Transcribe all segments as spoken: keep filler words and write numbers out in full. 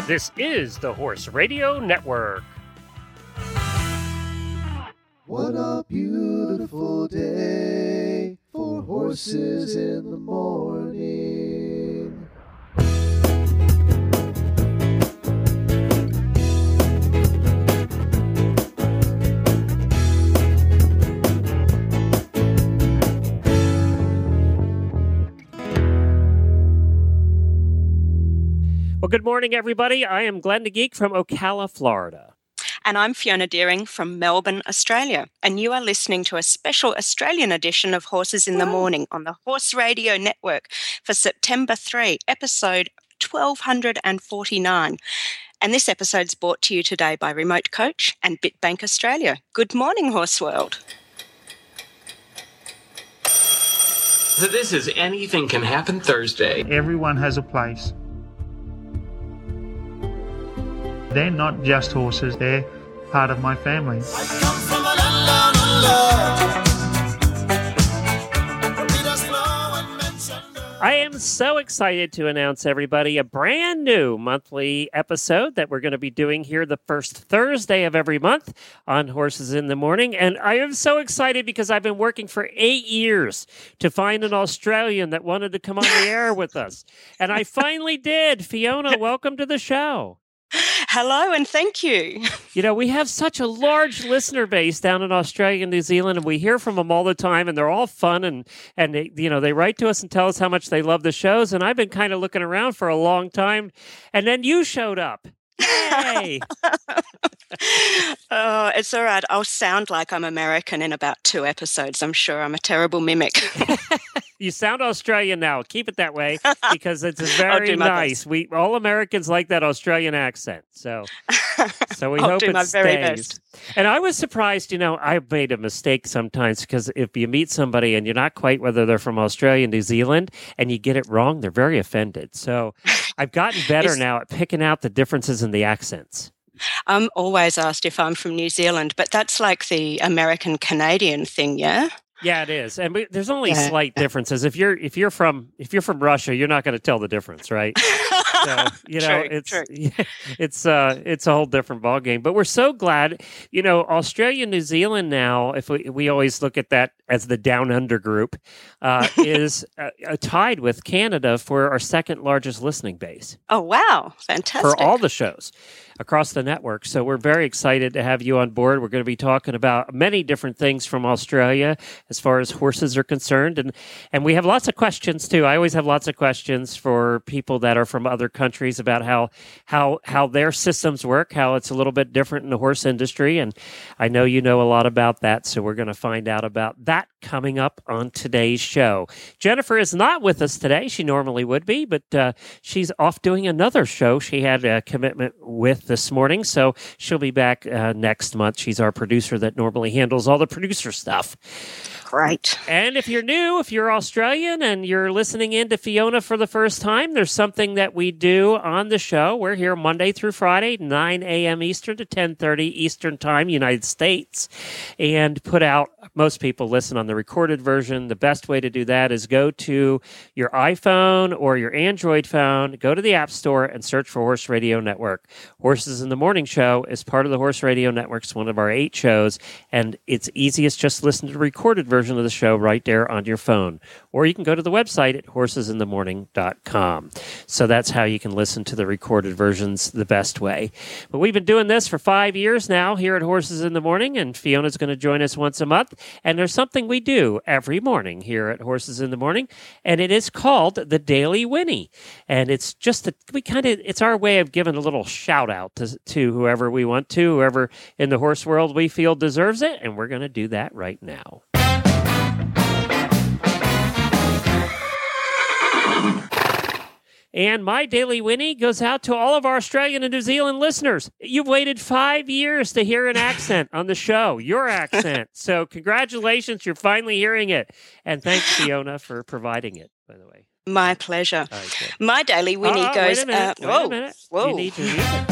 This is the Horse Radio Network. What a beautiful day for horses in the morning. Well, good morning, everybody. I am Glenn the Geek from Ocala, Florida. And I'm Fiona Deering from Melbourne, Australia. And you are listening to a special Australian edition of Horses in the Morning on the Horse Radio Network for September third, episode twelve forty-nine. And this episode's brought to you today by Remote Coach and BitBank Australia. Good morning, Horse World. So this is Anything Can Happen Thursday. Everyone has a place. They're not just horses, they're part of my family. I come from a land down under. I am so excited to announce, everybody, a brand new monthly episode that we're going to be doing here the first Thursday of every month on Horses in the Morning. And I am so excited because I've been working for eight years to find an Australian that wanted to come on the air with us. And I finally did. Fiona, welcome to the show. Hello and thank you. You know, we have such a large listener base down in Australia and New Zealand, and we hear from them all the time, and they're all fun, and, and they, you know, they write to us and tell us how much they love the shows, and I've been kind of looking around for a long time, and then you showed up. Yay! Oh, it's all right. I'll sound like I'm American in about two episodes. I'm sure I'm a terrible mimic. You sound Australian now. Keep it that way because it's very nice. Best. We all Americans like that Australian accent. So so we I'll hope do it my stays. very best. And I was surprised, you know, I made a mistake sometimes because if you meet somebody and you're not quite whether they're from Australia, New Zealand, and you get it wrong, they're very offended. So I've gotten better It's- now at picking out the differences in the accents. I'm always asked if I'm from New Zealand, but that's like the American-Canadian thing, yeah? Yeah, it is, and we, there's only Yeah. slight differences. If you're if you're from if you're from Russia, you're not going to tell the difference, right? So you know, True, it's true. it's uh it's a whole different ballgame. But we're so glad, you know, Australia, New Zealand now. If we we always look at that as the down under group, uh, is uh, uh, tied with Canada for our second largest listening base Oh, wow. Fantastic. for all the shows across the network. So we're very excited to have you on board. We're going to be talking about many different things from Australia as far as horses are concerned. And, and we have lots of questions too. I always have lots of questions for people that are from other countries about how, how, how their systems work, how it's a little bit different in the horse industry. And I know you know a lot about that. So we're going to find out about that coming up on today's show. Jennifer is not with us today. She normally would be, but uh, she's off doing another show she had a commitment with this morning, so she'll be back uh, next month. She's our producer that normally handles all the producer stuff. Great. And if you're new, if you're Australian and you're listening in to Fiona for the first time, there's something that we do on the show. We're here Monday through Friday, nine a.m. Eastern to ten thirty Eastern Time, United States, and put out, most people listen on the recorded version. The best way to do that is go to your iPhone or your Android phone, go to the App Store and search for Horse Radio Network. Horses in the Morning Show is part of the Horse Radio Network. It's one of our eight shows, and it's easiest just listen to the recorded version of the show right there on your phone. Or you can go to the website at horses in the morning dot com. So that's how you can listen to the recorded versions the best way. But we've been doing this for five years now here at Horses in the Morning, and Fiona's going to join us once a month. And there's something we do every morning here at Horses in the Morning, and it is called the Daily Winnie. And it's just, a, we kind of, it's our way of giving a little shout out to, to whoever we want to, whoever in the horse world we feel deserves it. And we're going to do that right now. And my Daily Winnie goes out to all of our Australian and New Zealand listeners. You've waited five years to hear an accent on the show, your accent. So congratulations, you're finally hearing it. And thanks, Fiona, for providing it, by the way. My pleasure. All right, good. My Daily Winnie Oh, oh, goes wait a minute, out. wait Whoa. a minute. Whoa. You need your music.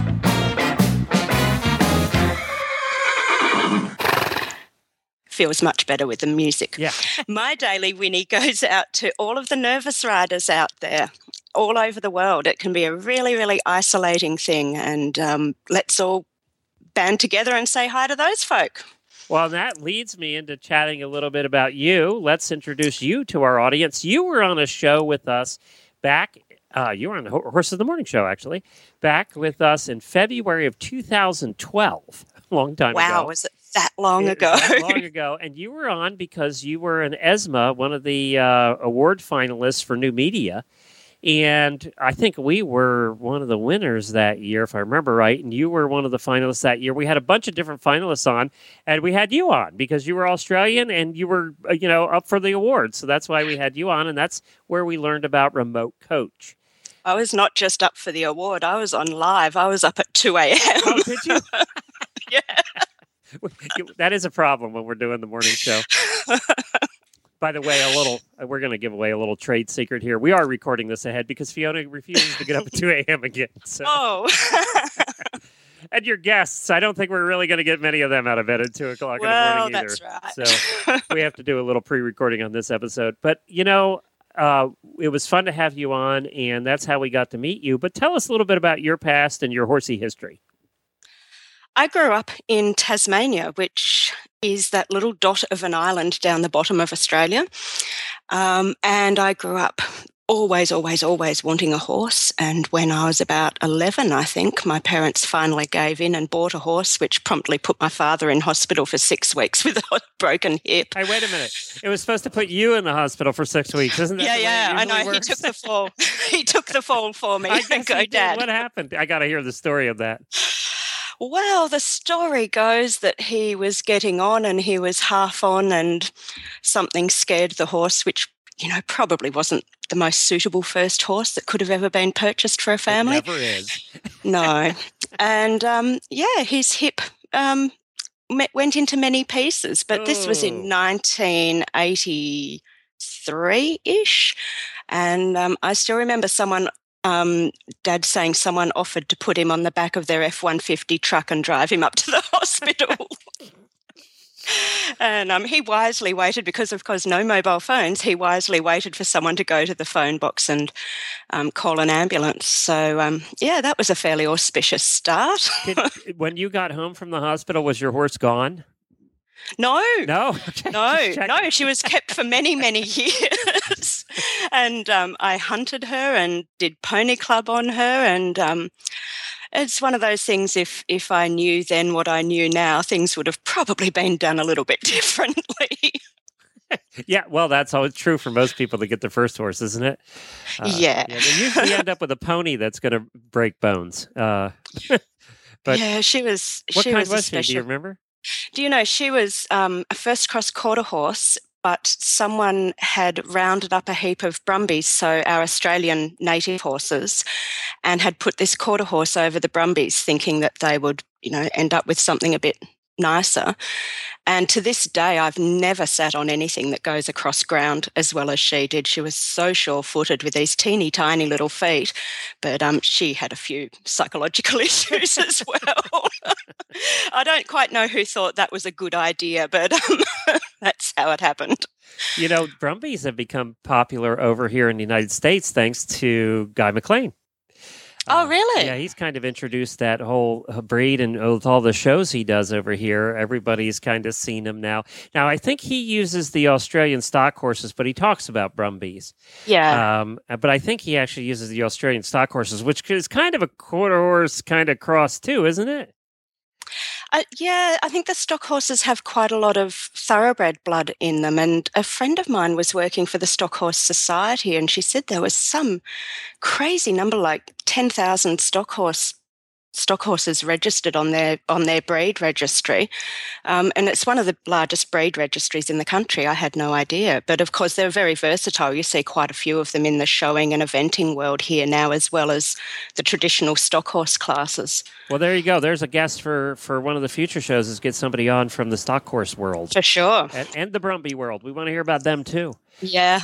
Feels much better with the music. Yeah. My Daily Winnie goes out to all of the nervous riders out there. all over the world. It can be a really, really isolating thing. And um, let's all band together and say hi to those folk. Well, that leads me into chatting a little bit about you. Let's introduce you to our audience. You were on a show with us back, uh, you were on the Horses of the Morning show, actually, back with us in February of two thousand twelve. A long time wow, ago. Wow, was it that long it ago? Was that long ago. And you were on because you were an ESMA, one of the uh, award finalists for New Media. And I think we were one of the winners that year, if I remember right. And you were one of the finalists that year. We had a bunch of different finalists on, and we had you on because you were Australian and you were, uh, you know, up for the award. So that's why we had you on, and that's where we learned about Remote Coach. I was not just up for the award. I was on live. I was up at two a.m. Oh, did you? Yeah. That is a problem when we're doing the morning show. By the way, a little, we're going to give away a little trade secret here. We are recording this ahead because Fiona refuses to get up at two a.m. again. So. Oh. And your guests, I don't think we're really going to get many of them out of bed at two o'clock well, in the morning either. That's right. So we have to do a little pre-recording on this episode. But, you know, uh, it was fun to have you on, and that's how we got to meet you. But tell us a little bit about your past and your horsey history. I grew up in Tasmania, which is that little dot of an island down the bottom of Australia. Um, and I grew up always, always, always wanting a horse. And when I was about eleven, I think, my parents finally gave in and bought a horse, which promptly put my father in hospital for six weeks with a broken hip. Hey, wait a minute. It was supposed to put you in the hospital for six weeks, isn't that yeah, the yeah, way it I know. works? He took the fall. He took the fall for me. I guess Go, he did. Dad. What happened? I got to hear the story of that. Well, the story goes that he was getting on and he was half on and something scared the horse, which, you know, probably wasn't the most suitable first horse that could have ever been purchased for a family. It never is. No. And, um, yeah, his hip um, went into many pieces, but oh. This was in nineteen eighty-three-ish. And um, I still remember someone... Um, Dad saying someone offered to put him on the back of their F one fifty truck and drive him up to the hospital. And um, he wisely waited because, of course, no mobile phones. He wisely waited for someone to go to the phone box and um, call an ambulance. So, um, yeah, that was a fairly auspicious start. Did, when you got home from the hospital, was your horse gone? No, no, okay. no, no. She was kept for many, many years, and um, I hunted her and did pony club on her. And um, it's one of those things. If if I knew then what I knew now, things would have probably been done a little bit differently. Yeah, well, that's always true for most people that get their first horse, isn't it? Uh, yeah. yeah. They usually end up with a pony that's going to break bones. Uh, but yeah, she was. What she kind was, was special... she? Do you remember? Do you know, she was um, a first cross quarter horse, but someone had rounded up a heap of Brumbies, so our Australian native horses, and had put this quarter horse over the Brumbies, thinking that they would, you know, end up with something a bit nicer. And to this day, I've never sat on anything that goes across ground as well as she did. She was so sure-footed with these teeny tiny little feet, but um, she had a few psychological issues as well. I don't quite know who thought that was a good idea, but um, that's how it happened. You know, Brumbies have become popular over here in the United States thanks to Guy McLean. Oh, really? Uh, yeah, he's kind of introduced that whole breed, and with all the shows he does over here, everybody's kind of seen him now. Now, I think he uses the Australian stock horses, but he talks about Brumbies. Yeah. Um, but I think he actually uses the Australian stock horses, which is kind of a quarter horse kind of cross too, isn't it? Uh, yeah, I think the stock horses have quite a lot of thoroughbred blood in them. And a friend of mine was working for the Stock Horse Society, and she said there was some crazy number, like ten thousand stock horse stock horses registered on their on their breed registry. Um, and it's one of the largest breed registries in the country. I had no idea. But of course, they're very versatile. You see quite a few of them in the showing and eventing world here now, as well as the traditional stock horse classes. Well, there you go. There's a guest for, for one of the future shows, is get somebody on from the stock horse world. For sure. And, and the Brumby world. We want to hear about them too. Yeah.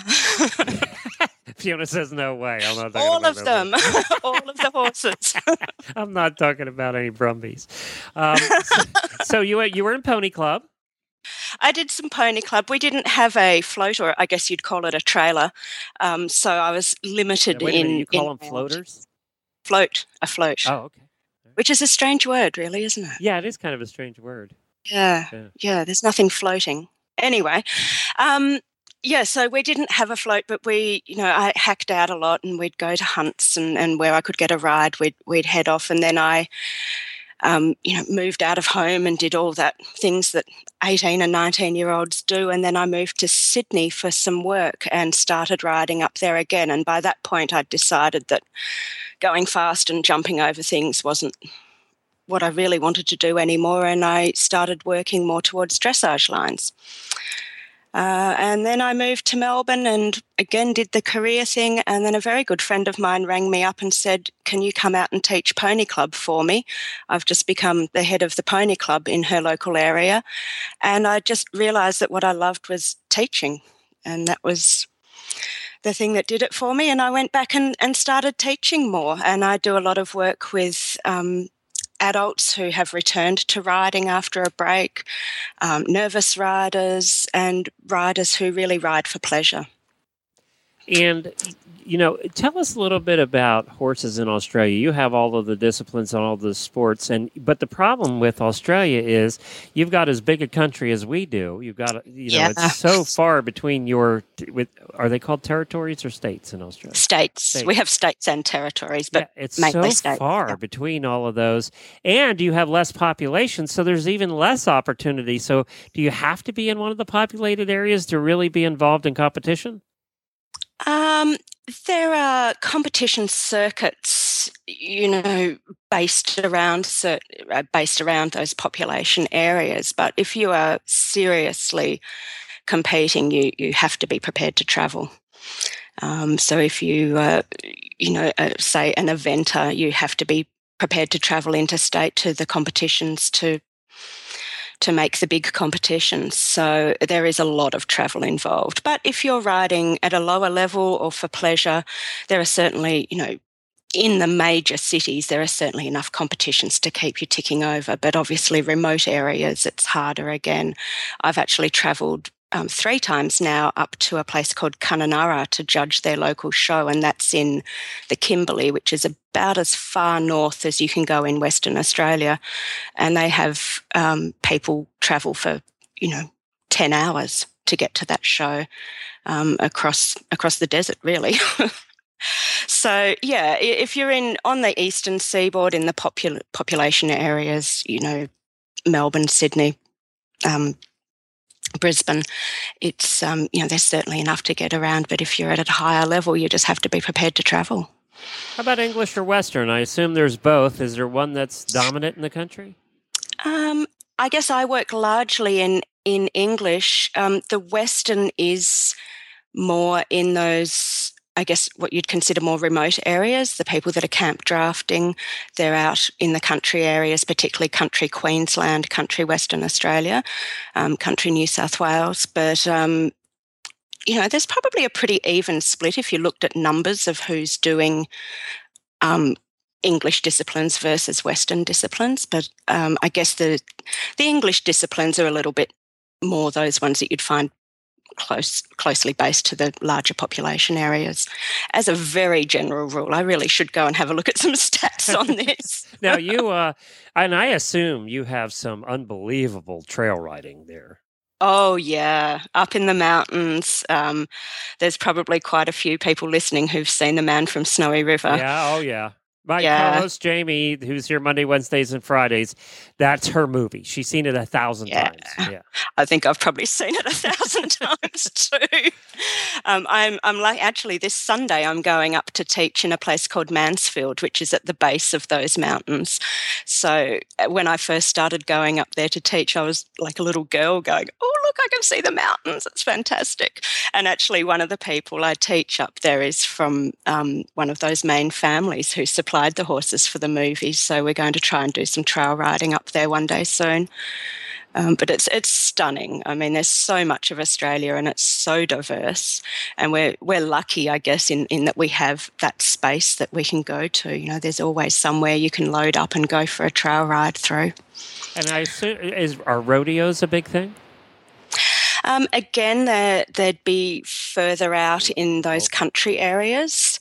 Fiona says no way. I'm not talking all about of them. All of the horses. I'm not talking about any Brumbies. Um, so, so you, you were in Pony Club. I did some pony club. We didn't have a float, or I guess you'd call it a trailer. Um, so I was limited Now, wait a in. minute, you call in them floaters? Float, a float, Oh, okay. which is a strange word, really, isn't it? Yeah, it is kind of a strange word. Yeah, Yeah. yeah. There's nothing floating. Anyway, um, yeah. So we didn't have a float, but we, you know, I hacked out a lot, and we'd go to hunts, and, and where I could get a ride, we'd we'd head off, and then I. Um, you know, moved out of home and did all that things that eighteen and nineteen year olds do. And then I moved to Sydney for some work and started riding up there again. And by that point, I'd decided that going fast and jumping over things wasn't what I really wanted to do anymore. And I started working more towards dressage lines. Uh, and then I moved to Melbourne and again did the career thing. And then a very good friend of mine rang me up and said, can you come out and teach pony club for me? I've just become the head of the pony club in her local area. And I just realised that what I loved was teaching. And that was the thing that did it for me. And I went back and, and started teaching more. And I do a lot of work with um, adults who have returned to riding after a break, um, nervous riders, and riders who really ride for pleasure. And, you know, tell us a little bit about horses in Australia. You have all of the disciplines and all the sports, and but the problem with Australia is you've got as big a country as we do. You've got, you know, Yeah. it's so far between your, with are they called territories or states in Australia? States. States. We have states and territories, but yeah, it's mainly so states. far Yeah. between all of those, and you have less population, so there's even less opportunity. So do you have to be in one of the populated areas to really be involved in competition? Um, there are competition circuits, you know, based around cer- uh, based around those population areas. But if you are seriously competing, you you have to be prepared to travel. Um, so if you, uh, you know, uh, say an eventer, you have to be prepared to travel interstate to the competitions to to make the big competitions. So there is a lot of travel involved. But if you're riding at a lower level or for pleasure, there are certainly, you know, in the major cities, there are certainly enough competitions to keep you ticking over. But obviously remote areas, it's harder again. I've actually travelled um, three times now up to a place called Kununurra to judge their local show, and that's in the Kimberley, which is about as far north as you can go in Western Australia. And they have um, people travel for, you know, ten hours to get to that show um, across across the desert, really. So, yeah, if you're in on the eastern seaboard in the popul- population areas, you know, Melbourne, Sydney, um, Brisbane, it's, um, you know, there's certainly enough to get around. But if you're at a higher level, you just have to be prepared to travel. How about English or Western? I assume there's both. Is there one that's dominant in the country? Um, I guess I work largely in, in English. Um, the Western is more in those, I guess, what you'd consider more remote areas, the people that are camp drafting. They're out in the country areas, particularly country Queensland, country Western Australia, um, country New South Wales. But, um, you know, there's probably a pretty even split if you looked at numbers of who's doing um, English disciplines versus Western disciplines. But um, I guess the the English disciplines are a little bit more those ones that you'd find close, closely based to the larger population areas. As a very general rule, I really should go and have a look at some stats on this. Now, you, uh, and I assume you have some unbelievable trail riding there. Oh, yeah, up in the mountains. Um, there's probably quite a few people listening who've seen The Man from Snowy River. Yeah, oh, yeah. My Yeah. co-host Jamie, who's here Monday, Wednesdays, and Fridays, that's her movie. She's seen it a thousand Yeah. times. Yeah. I think I've probably seen it a thousand times too. Um, I'm, I'm like, actually, this Sunday I'm going up to teach in a place called Mansfield, which is at the base of those mountains. So uh, when I first started going up there to teach, I was like a little girl going, oh, look, I can see the mountains. It's fantastic. And actually, one of the people I teach up there is from um, one of those main families who supplied the horses for the movie. So we're going to try and do some trail riding up there one day soon. Um, but it's it's stunning. I mean, there's so much of Australia and it's so diverse. And we're we're lucky, I guess, in, in that we have that space that we can go to. You know, there's always somewhere you can load up and go for a trail ride through. And I assume, is, are rodeos a big thing? Um, again, there, there'd be further out in those country areas.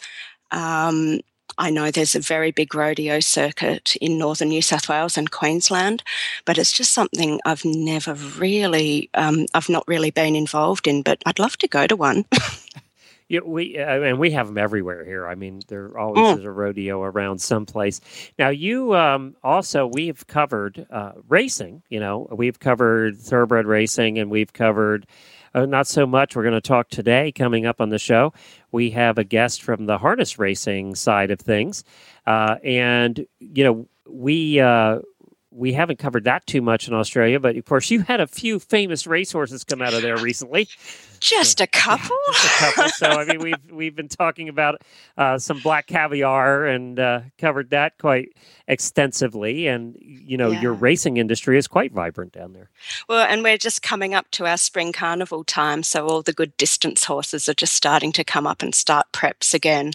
Um, I know there's a very big rodeo circuit in northern New South Wales and Queensland, but it's just something I've never really, um, I've not really been involved in, but I'd love to go to one. Yeah, we uh, and we have them everywhere here. I mean, there always Mm. is a rodeo around someplace. Now, you um, also we've covered uh, racing. You know, we've covered thoroughbred racing, and we've covered uh, not so much. We're going to talk today, coming up on the show. We have a guest from the harness racing side of things, uh, and you know, we. Uh, We haven't covered that too much in Australia, but of course, you had a few famous racehorses come out of there recently. Just a couple? Just a couple. So, I mean, we've we've been talking about uh, some black caviar and uh, covered that quite extensively. And, you know, Yeah. your racing industry is quite vibrant down there. Well, and we're just coming up to our spring carnival time, so all the good distance horses are just starting to come up and start preps again.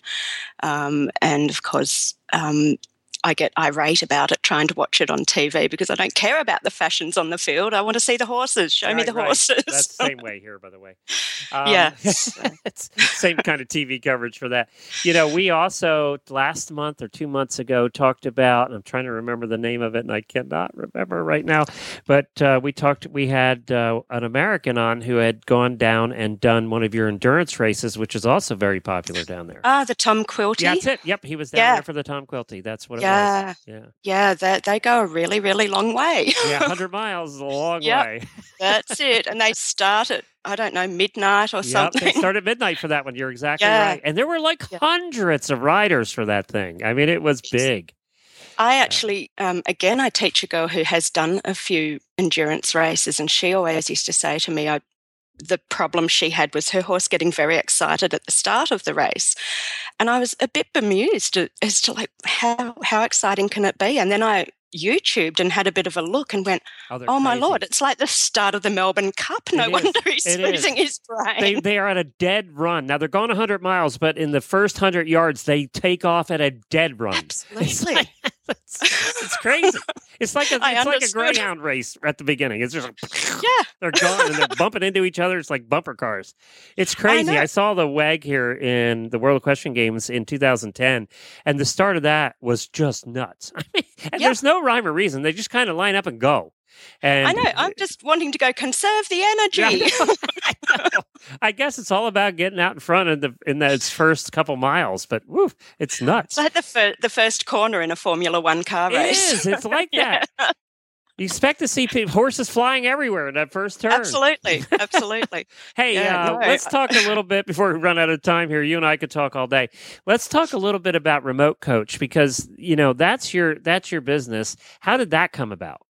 Um, and, of course, um, I get irate about it trying to watch it on T V because I don't care about the fashions on the field. I want to see the horses. Show me Right, the right. horses. That's the same way here, by the way. Um, Yeah. it's same kind of T V coverage for that. You know, we also last month or two months ago talked about, and I'm trying to remember the name of it, and I cannot remember right now. But uh, we talked. We had uh, an American on who had gone down and done one of your endurance races, which is also very popular down there. Ah, the Tom Quilty. Yeah, that's it. Yep, he was down Yeah. there for the Tom Quilty. That's what it Yeah. was. Yeah, Yeah, they, they go a really, really long way. yeah, one hundred miles is a long Yep. way. That's it. And they start at, I don't know, midnight or Yep, something. they start at midnight for that one. You're exactly Yeah. right. And there were like Yeah. hundreds of riders for that thing. I mean, it was big. I actually, um, again, I teach a girl who has done a few endurance races, and she always used to say to me, I, the problem she had was her horse getting very excited at the start of the race. And I was a bit bemused as to like, how, how exciting can it be? And then I YouTubed and had a bit of a look and went, Oh, they're oh my crazy. Lord, it's like the start of the Melbourne Cup. No It is. wonder he's It is. losing his brain. They, they are at a dead run. Now, they're going one hundred miles, but in the first one hundred yards, they take off at a dead run. Absolutely. It's, it's crazy. It's like a, I it's like a understood. greyhound race at the beginning. It's just like, Yeah. they're gone and they're bumping into each other. It's like bumper cars. It's crazy. know. I, saw the W E G here in the World Equestrian Games in two thousand ten, and the start of that was just nuts. I mean, and Yeah. there's no rhyme or reason. They just kind of line up and go. And I know. I'm just wanting to go conserve the energy. Yeah, I know. I know. I guess it's all about getting out in front in the in those first couple miles, but woof, it's nuts. It's like the, fir- the first corner in a Formula One car It race. is. It's like Yeah. that. You expect to see people, horses flying everywhere in that first turn. Absolutely. Absolutely. Hey, Yeah, uh, no. let's talk a little bit before we run out of time here. You and I could talk all day. Let's talk a little bit about Remote Coach because you know that's your that's your business. How did that come about?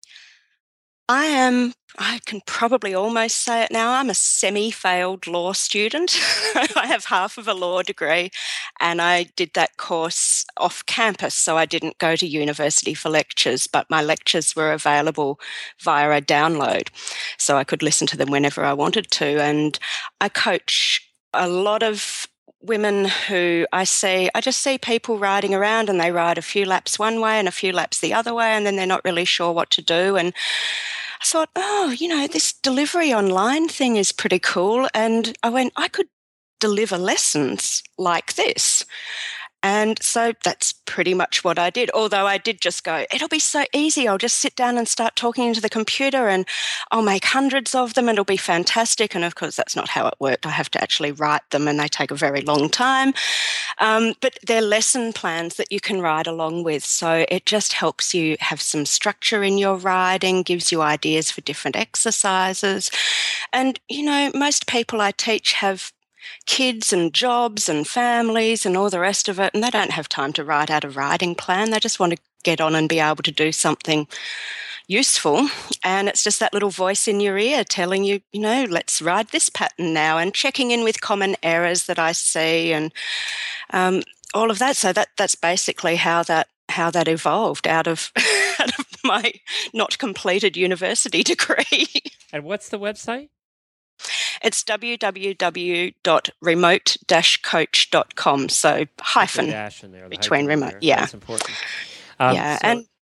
I am, I can probably almost say it now, I'm a semi-failed law student. I have half of a law degree and I did that course off campus, so I didn't go to university for lectures, but my lectures were available via a download, so I could listen to them whenever I wanted to. And I coach a lot of women who I see, I just see people riding around and they ride a few laps one way and a few laps the other way, and then they're not really sure what to do. And I thought, oh, you know, this delivery online thing is pretty cool. And I went, I could deliver lessons like this. And so that's pretty much what I did. Although I did just go, it'll be so easy. I'll just sit down and start talking into the computer and I'll make hundreds of them and it'll be fantastic. And of course, that's not how it worked. I have to actually write them and they take a very long time. Um, but they're lesson plans that you can ride along with. So it just helps you have some structure in your riding, gives you ideas for different exercises. And, you know, most people I teach have kids and jobs and families and all the rest of it, and they don't have time to write out a riding plan. They just want to get on and be able to do something useful. And it's just that little voice in your ear telling you, you know, let's ride this pattern now, and checking in with common errors that I see and um, all of that. So that that's basically how that how that evolved out of, out of my not completed university degree. And what's the website? It's w w w dot remote dash coach dot com. So hyphen The dash in there, the between hyphen in remote, there. yeah. That's important. Um, yeah, so- and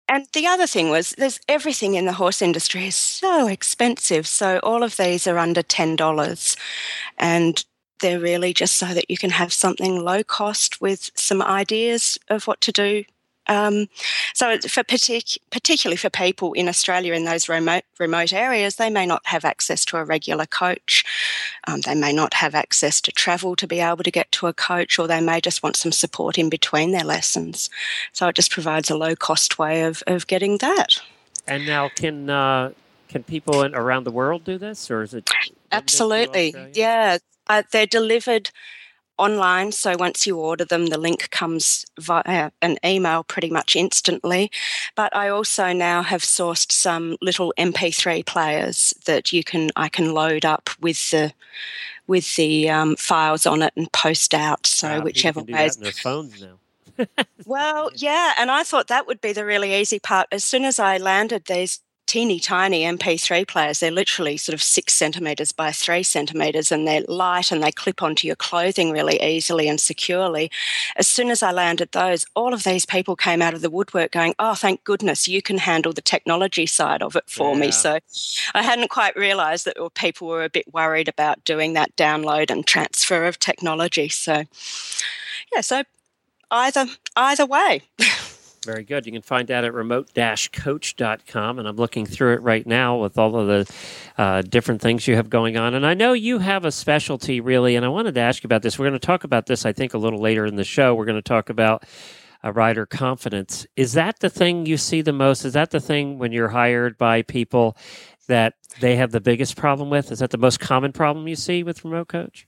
And the other thing was there's everything in the horse industry is so expensive. So all of these are under ten dollars. And they're really just so that you can have something low cost with some ideas of what to do. Um, so for partic- particularly for people in Australia in those remote remote areas, they may not have access to a regular coach. Um, they may not have access to travel to be able to get to a coach, or they may just want some support in between their lessons. So it just provides a low-cost way of, of getting that. And now, can uh, can people in, around the world do this, or is it Absolutely? Yeah, uh, they're delivered online. So once you order them, the link comes via an email pretty much instantly. But I also now have sourced some little M P three players that you can I can load up with the with the um, files on it and post out. So Wow, whichever way. way. On their phones now. Well, yeah, and I thought that would be the really easy part. As soon as I landed these teeny tiny M P three players, they're literally sort of six centimetres by three centimetres, and they're light and they clip onto your clothing really easily and securely. As soon as I landed those, all of these people came out of the woodwork going, oh, thank goodness you can handle the technology side of it for Yeah. me. So I hadn't quite realised that people were a bit worried about doing that download and transfer of technology. So, yeah, so either either way. Very good. You can find that at remote dash coach dot com, and I'm looking through it right now with all of the uh, different things you have going on. And I know you have a specialty, really, and I wanted to ask you about this. We're going to talk about this, I think, a little later in the show. We're going to talk about uh, rider confidence. Is that the thing you see the most? Is that the thing when you're hired by people that they have the biggest problem with? Is that the most common problem you see with Remote Coach?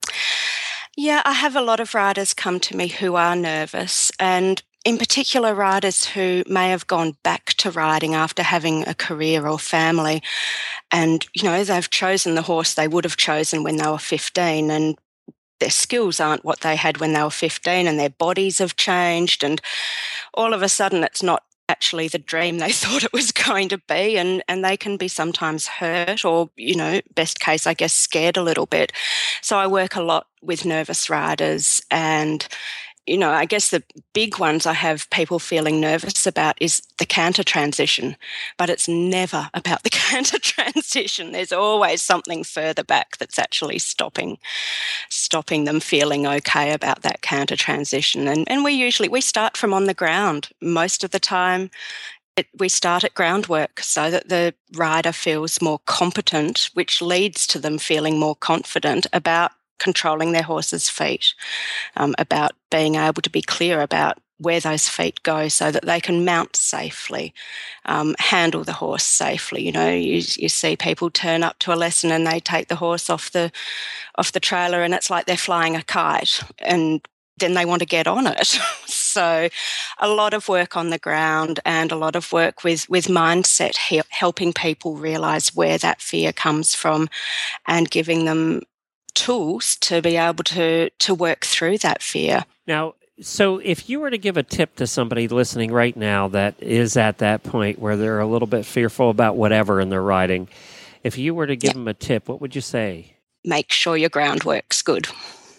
Yeah, I have a lot of riders come to me who are nervous, and in particular riders who may have gone back to riding after having a career or family. And, you know, they've chosen the horse they would have chosen when they were fifteen, and their skills aren't what they had when they were fifteen, and their bodies have changed, and all of a sudden it's not actually the dream they thought it was going to be, and, and they can be sometimes hurt or, you know, best case, I guess, scared a little bit. So I work a lot with nervous riders, and you know, I guess the big ones I have people feeling nervous about is the canter transition, but it's never about the canter transition. There's always something further back that's actually stopping stopping them feeling okay about that canter transition. And, and we usually, we start from on the ground. Most of the time, it, we start at groundwork so that the rider feels more competent, which leads to them feeling more confident about controlling their horse's feet, um, about being able to be clear about where those feet go so that they can mount safely, um, handle the horse safely. You know, you, you see people turn up to a lesson and they take the horse off the off the trailer and it's like they're flying a kite, and then they want to get on it. So a lot of work on the ground and a lot of work with, with mindset, he- helping people realise where that fear comes from and giving them tools to be able to to work through that fear. Now, so if you were to give a tip to somebody listening right now that is at that point where they're a little bit fearful about whatever in their riding, if you were to give Yep. them a tip, what would you say? Make sure your groundwork's good.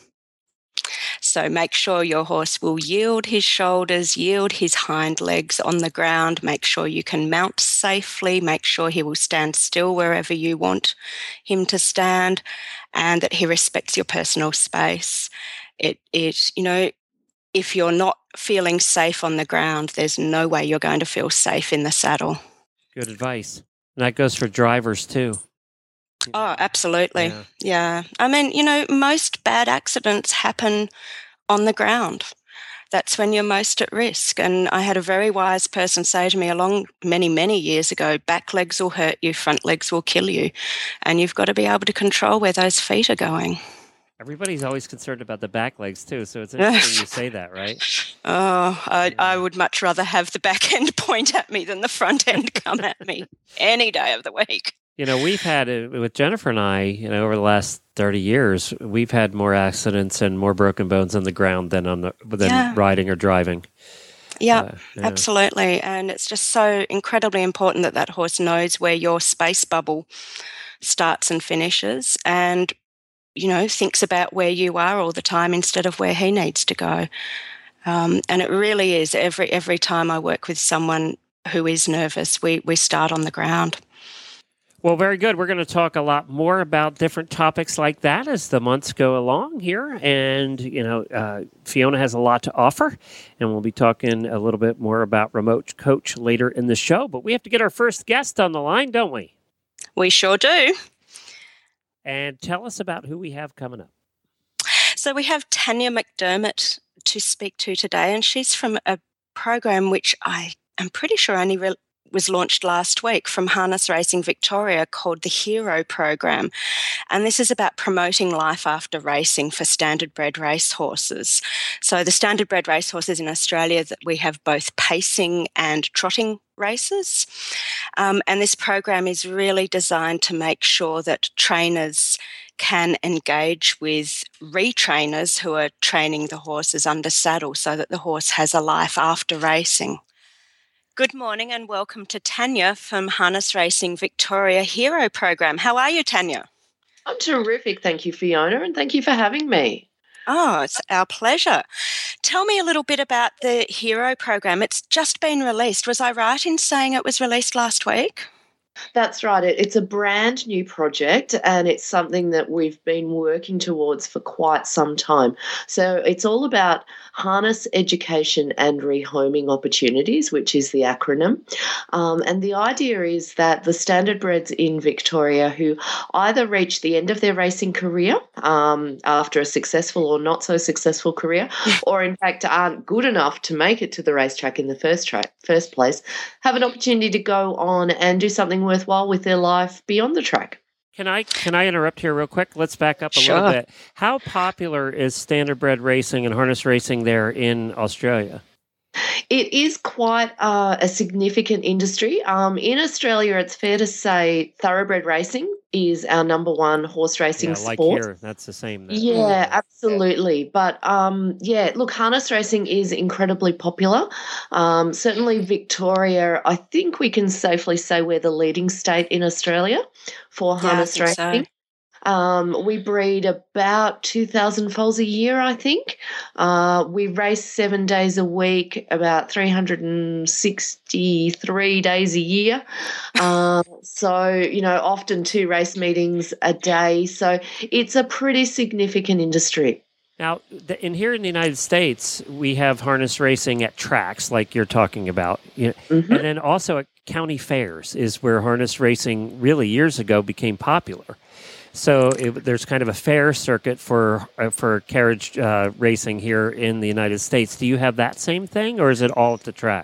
So make sure your horse will yield his shoulders, yield his hind legs on the ground. Make sure you can mount safely. Make sure he will stand still wherever you want him to stand, and that he respects your personal space. It, it, you know, if you're not feeling safe on the ground, there's no way you're going to feel safe in the saddle. Good advice. And that goes for drivers too. Oh, absolutely. Yeah. Yeah. I mean, you know, most bad accidents happen on the ground. That's when you're most at risk. And I had a very wise person say to me along many, many years ago, back legs will hurt you, front legs will kill you. And you've got to be able to control where those feet are going. Everybody's always concerned about the back legs too, so it's interesting you say that, right? Oh, I, I would much rather have the back end point at me than the front end come at me any day of the week. You know, we've had it with Jennifer and I, you know, over the last thirty years, we've had more accidents and more broken bones on the ground than on the than Yeah. riding or driving. Yeah, Uh, yeah. absolutely. And it's just so incredibly important that that horse knows where your space bubble starts and finishes, and, you know, thinks about where you are all the time instead of where he needs to go. Um, and it really is every every time I work with someone who is nervous. We, we start on the ground. Well, very good. We're going to talk a lot more about different topics like that as the months go along here. And, you know, uh, Fiona has a lot to offer, and we'll be talking a little bit more about Remote Coach later in the show. But we have to get our first guest on the line, don't we? We sure do. And tell us about who we have coming up. So we have Tanya McDermott to speak to today, and she's from a program which I am pretty sure only re- was launched last week from Harness Racing Victoria, called the Hero Program. And this is about promoting life after racing for standardbred racehorses. So the standardbred racehorses in Australia, that we have both pacing and trotting races. Um, and this program is really designed to make sure that trainers can engage with retrainers who are training the horses under saddle so that the horse has a life after racing. Good morning and welcome to Tanya from Harness Racing Victoria Hero Program. How are you, Tanya? I'm terrific. Thank you, Fiona, and thank you for having me. Oh, it's our pleasure. Tell me a little bit about the Hero Program. It's just been released. Was I right in saying it was released last week? That's right. It, it's a brand new project, and it's something that we've been working towards for quite some time. So it's all about harness education and rehoming opportunities, which is the acronym. Um, and the idea is that the standardbreds in Victoria who either reach the end of their racing career um, after a successful or not so successful career, or in fact aren't good enough to make it to the racetrack in the first, tra- first place, have an opportunity to go on and do something worthwhile with their life beyond the track. Can I can I interrupt here real quick? Let's back up a Sure. little bit. How popular is standardbred racing and harness racing there in Australia? It is quite uh, a significant industry. Um, in Australia, it's fair to say thoroughbred racing is our number one horse racing Yeah, like sport. here, that's the same. Then. Yeah, absolutely. But um, yeah, look, harness racing is incredibly popular. Um, certainly, Victoria, I think we can safely say we're the leading state in Australia for Yeah, I harness think so. racing. Um, we breed about two thousand foals a year, I think. Uh, we race seven days a week, about three hundred sixty-three days a year. Uh, so, you know, often two race meetings a day. So it's a pretty significant industry. Now, the, in here in the United States, we have harness racing at tracks, like you're talking about, you know, Mm-hmm. and then also at county fairs is where harness racing really years ago became popular. So it, there's kind of a fair circuit for uh, for carriage uh, racing here in the United States. Do you have that same thing, or is it all at the track?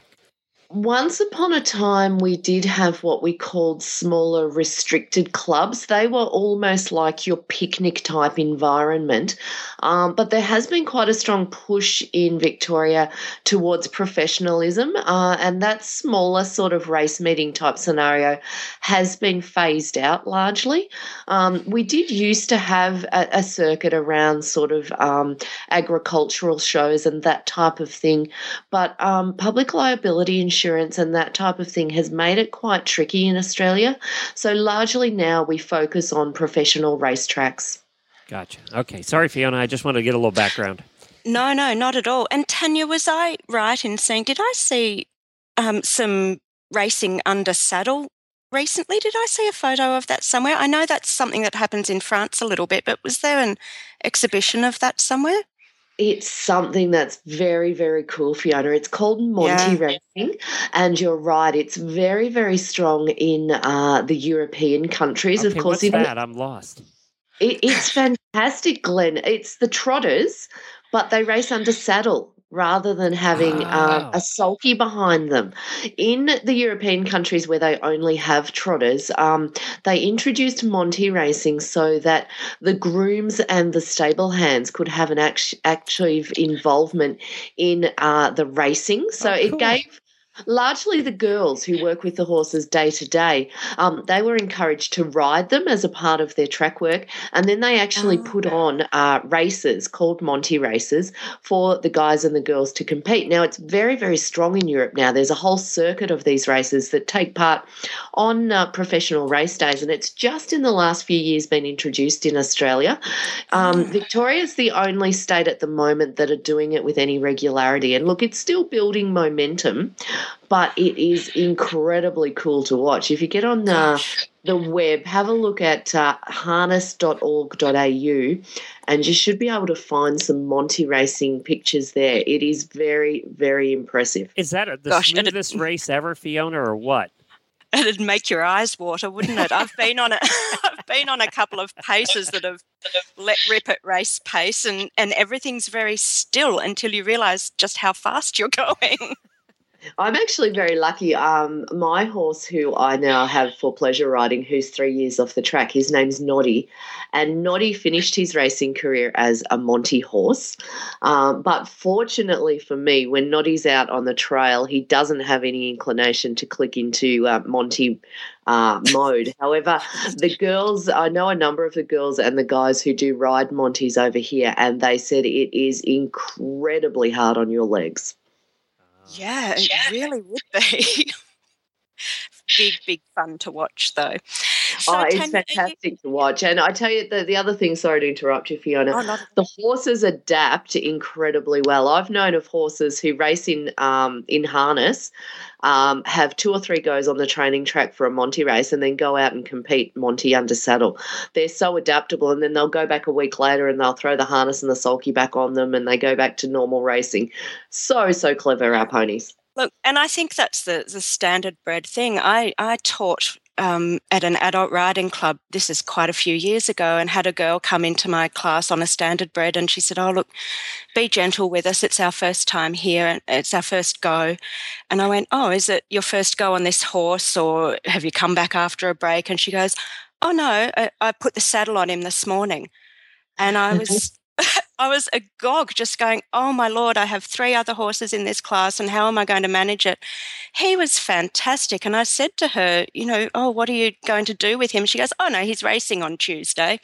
Once upon a time, we did have what we called smaller restricted clubs. They were almost like your picnic type environment. Um, but there has been quite a strong push in Victoria towards professionalism, uh, and that smaller sort of race meeting type scenario has been phased out largely. Um, we did used to have a, a circuit around sort of um, agricultural shows and that type of thing, but um, public liability insurance and that type of thing has made it quite tricky in Australia. So largely now we focus on professional racetracks. Gotcha. Okay. Sorry, Fiona. I just wanted to get a little background. No, no, not at all. And Tanya, was I right in saying, did I see um, some racing under saddle recently? Did I see a photo of that somewhere? I know that's something that happens in France a little bit, but was there an exhibition of that somewhere? It's something that's very, very cool, Fiona. It's called Monty Yeah. Racing, and you're right. It's very, very strong in uh, the European countries. Okay, of course, what's in that? I'm lost. It, it's fantastic, Glenn. It's the trotters, but they race under saddle rather than having um, Oh. a sulky behind them. In the European countries where they only have trotters, um, they introduced Monty racing so that the grooms and the stable hands could have an act- active involvement in uh, the racing. So Oh, it cool. gave largely the girls who work with the horses day to day, um, they were encouraged to ride them as a part of their track work, and then they actually Oh. put on uh, races called Monty races for the guys and the girls to compete. Now, it's very, very strong in Europe now. There's a whole circuit of these races that take part on uh, professional race days, and it's just in the last few years been introduced in Australia. Um, Victoria's the only state at the moment that are doing it with any regularity, and look, it's still building momentum. but it is incredibly cool to watch. If you get on the, the web, have a look at uh, harness dot org dot a u, and you should be able to find some Monty racing pictures there. It is very, very impressive. Is that a, the Gosh, smoothest it'd- race ever, Fiona, or what? It'd make your eyes water, wouldn't it? I've been on a, I've been on a couple of paces that have let rip at race pace, and, and everything's very still until you realise just how fast you're going. I'm actually very lucky. Um, my horse, who I now have for pleasure riding, who's three years off the track, his name's Noddy, and Noddy finished his racing career as a Monty horse. Um, but fortunately for me, when Noddy's out on the trail, he doesn't have any inclination to click into uh, Monty uh, mode. However, the girls, I know a number of the girls and the guys who do ride Montys over here, and they said it is incredibly hard on your legs. Yeah, it really would be. Big, big fun to watch, though. So, oh, it's Tanya, are fantastic you- to watch. And I tell you, the, the other thing, sorry to interrupt you, Fiona, Oh, not at the horses adapt incredibly well. I've known of horses who race in um, in harness, um, have two or three goes on the training track for a Monty race and then go out and compete Monty under saddle. They're so adaptable, and then they'll go back a week later and they'll throw the harness and the sulky back on them and they go back to normal racing. So, so clever, our ponies. Look, and I think that's the, the standard bred thing. I, I taught um, at an adult riding club, this is quite a few years ago, and had a girl come into my class on a standard bred, and she said, oh, look, be gentle with us. It's our first time here, and it's our first go. And I went, oh, is it your first go on this horse, or have you come back after a break? And she goes, oh, no, I, I put the saddle on him this morning. And I was... I was agog, just going, oh, my Lord, I have three other horses in this class, and how am I going to manage it? He was fantastic. And I said to her, you know, oh, what are you going to do with him? She goes, oh, no, he's racing on Tuesday.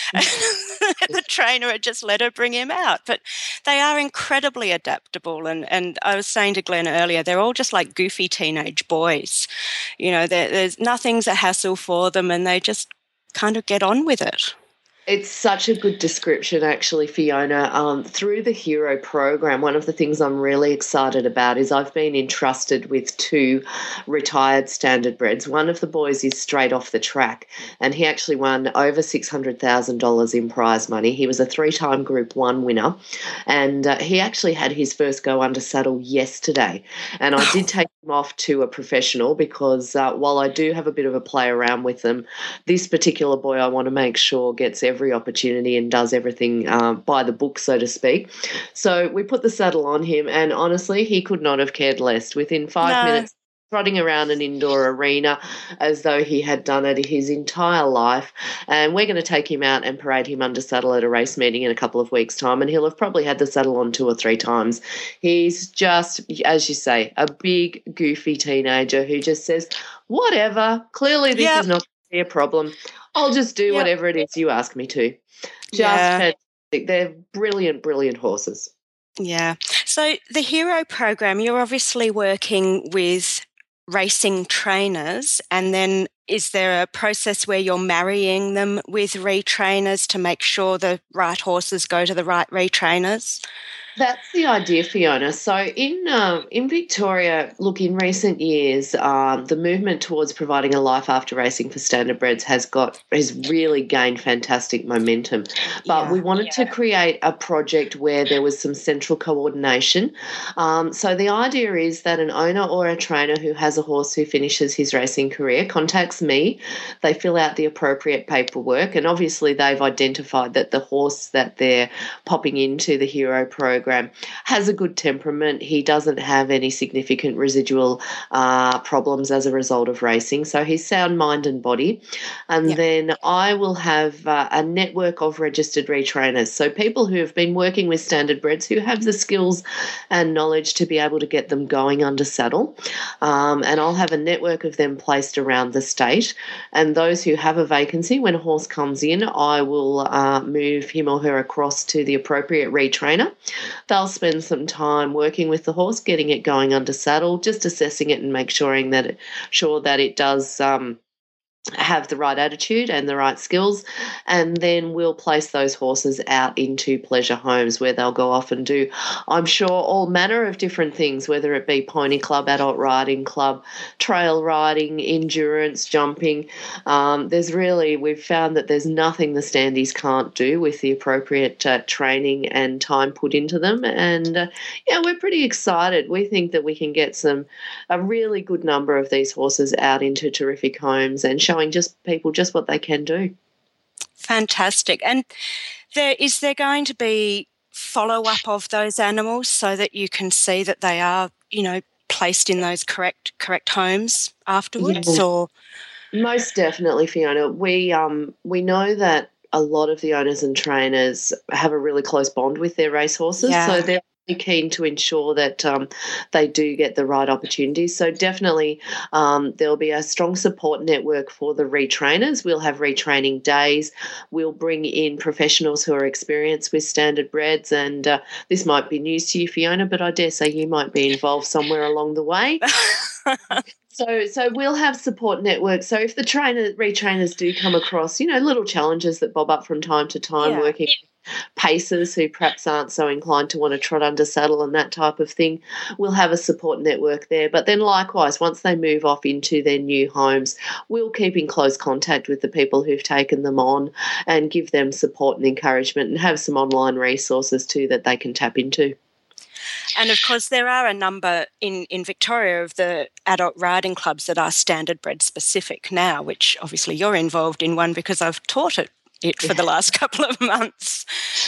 The trainer had just let her bring him out. But they are incredibly adaptable. And, and I was saying to Glenn earlier, they're all just like goofy teenage boys. You know, there's nothing's a hassle for them, and they just kind of get on with it. It's such a good description, actually, Fiona. Um, through the Hero program, one of the things I'm really excited about is I've been entrusted with two retired standard breds. One of the boys is straight off the track, and he actually won over six hundred thousand dollars in prize money. He was a three-time Group One winner, and uh, he actually had his first go under saddle yesterday. And I did take him off to a professional because uh, while I do have a bit of a play around with them, this particular boy I want to make sure gets every opportunity and does everything uh, by the book, so to speak. So we put the saddle on him, and honestly, he could not have cared less. Within five No. minutes, trotting around an indoor arena as though he had done it his entire life. And we're going to take him out and parade him under saddle at a race meeting in a couple of weeks' time, and he'll have probably had the saddle on two or three times. He's just, as you say, a big, goofy teenager who just says, whatever, clearly this Yep. is not going to be a problem. I'll just do Yep. whatever it is you ask me to. Just Yeah. fantastic. They're brilliant, brilliant horses. Yeah. So the Hero program, you're obviously working with racing trainers, and then is there a process where you're marrying them with retrainers to make sure the right horses go to the right retrainers? That's the idea, Fiona. So in um, in Victoria, look, in recent years, um, the movement towards providing a life after racing for standardbreds has got has really gained fantastic momentum. But Yeah, we wanted to create a project where there was some central coordination. Um, so the idea is that an owner or a trainer who has a horse who finishes his racing career contacts me. They fill out the appropriate paperwork, and obviously they've identified that the horse that they're popping into the Hero program has a good temperament. He doesn't have any significant residual uh, problems as a result of racing, so he's sound mind and body. And Yep. then I will have uh, a network of registered retrainers, so people who have been working with standardbreds who have the skills and knowledge to be able to get them going under saddle. Um, and I'll have a network of them placed around the state. And those who have a vacancy, when a horse comes in, I will uh, move him or her across to the appropriate retrainer. They'll spend some time working with the horse, getting it going under saddle, just assessing it and make sure that it, sure that it does um, have the right attitude and the right skills, and then we'll place those horses out into pleasure homes where they'll go off and do, I'm sure, all manner of different things, whether it be pony club, adult riding club, trail riding, endurance, jumping. Um, there's really, we've found that there's nothing the standees can't do with the appropriate uh, training and time put into them. And, uh, yeah, we're pretty excited. We think that we can get some, a really good number of these horses out into terrific homes and showing just people just what they can do. Fantastic. And there is there going to be follow-up of those animals so that you can see that they are, you know, placed in those correct correct homes afterwards? Yeah. Or Most definitely, Fiona. We um we know that a lot of the owners and trainers have a really close bond with their racehorses, Yeah. so they're keen to ensure that um, they do get the right opportunities. So definitely um, there'll be a strong support network for the retrainers. We'll have retraining days. We'll bring in professionals who are experienced with standard breds, and uh, this might be news to you, Fiona, but I dare say you might be involved somewhere along the way. So so we'll have support networks. So if the trainer retrainers do come across, you know, little challenges that bob up from time to time, Yeah. working pacers who perhaps aren't so inclined to want to trot under saddle and that type of thing, we'll have a support network there. But then likewise, once they move off into their new homes, we'll keep in close contact with the people who've taken them on and give them support and encouragement, and have some online resources too that they can tap into. And of course, there are a number in, in Victoria of the adult riding clubs that are standard bred specific now, which obviously you're involved in one because I've taught it, it for the last couple of months.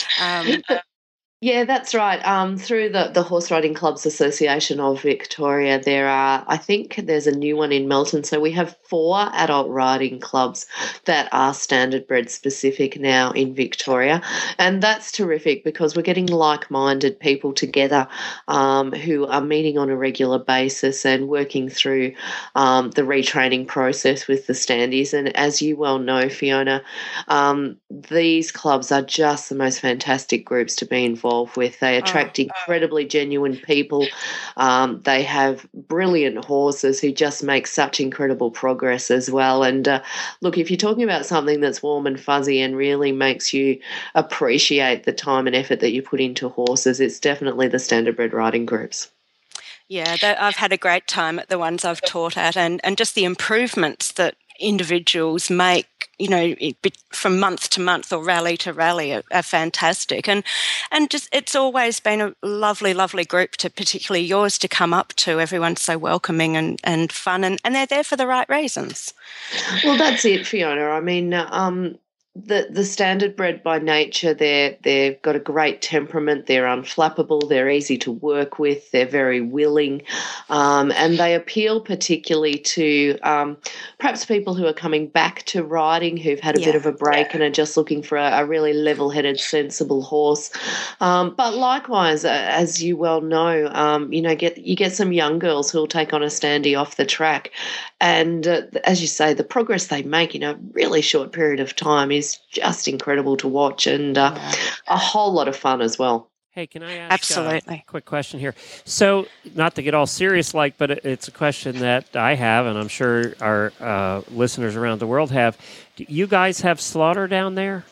Um, Yeah, that's right. Um, through the, the Horse Riding Clubs Association of Victoria, there are, I think there's a new one in Melton. So we have four adult riding clubs that are standard bred specific now in Victoria. And that's terrific because we're getting like-minded people together um, who are meeting on a regular basis and working through um, the retraining process with the standees. And as you well know, Fiona, um, these clubs are just the most fantastic groups to be involved with. They attract Oh. incredibly genuine people. Um, they have brilliant horses who just make such incredible progress as well. And uh, look, if you're talking about something that's warm and fuzzy and really makes you appreciate the time and effort that you put into horses, it's definitely the standard bred riding groups. yeah, that, I've had a great time at the ones I've taught at, and, and just the improvements that individuals make, you know, it, from month to month or rally to rally are, are fantastic. And and just it's always been a lovely, lovely group to, particularly yours, to come up to. Everyone's so welcoming and, and fun, and, and they're there for the right reasons. Well, that's it, Fiona. I mean, um, the the standard bred by nature, they're they've got a great temperament. They're unflappable. They're easy to work with. They're very willing, um, and they appeal particularly to um, perhaps people who are coming back to riding, who've had a Yeah, bit of a break yeah. and are just looking for a, a really level-headed, sensible horse. Um, but likewise, uh, as you well know, um, you know, get you get some young girls who'll take on a standee off the track, and uh, as you say, the progress they make in a really short period of time is just incredible to watch, and uh, a whole lot of fun as well. Hey, can I ask Absolutely. a quick question here? So, not to get all serious, like, but it- it's a question that I have, and I'm sure our uh, listeners around the world have. Do you guys have slaughter down there?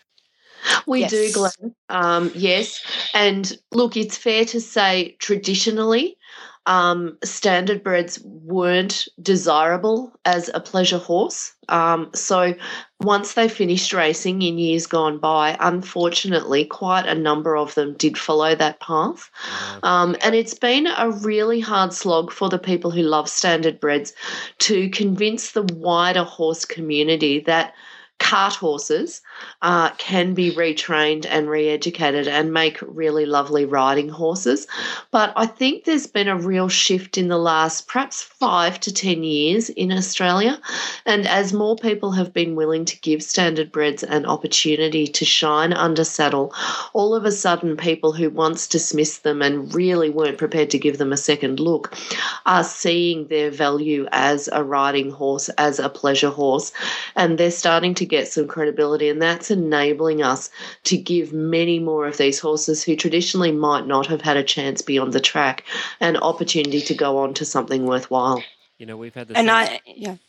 We Yes. do, Glenn. Um, yes. And look, it's fair to say traditionally um, standard breds weren't desirable as a pleasure horse. Um, so once they finished racing in years gone by, unfortunately, quite a number of them did follow that path. Um, and it's been a really hard slog for the people who love standard breds to convince the wider horse community that cart horses uh, can be retrained and re-educated and make really lovely riding horses. But I think there's been a real shift in the last perhaps five to ten years in Australia. And as more people have been willing to give standard breds an opportunity to shine under saddle, all of a sudden people who once dismissed them and really weren't prepared to give them a second look are seeing their value as a riding horse, as a pleasure horse, and they're starting to get some credibility, and that's enabling us to give many more of these horses who traditionally might not have had a chance beyond the track an opportunity to go on to something worthwhile. You know, we've had the And same, I, yeah,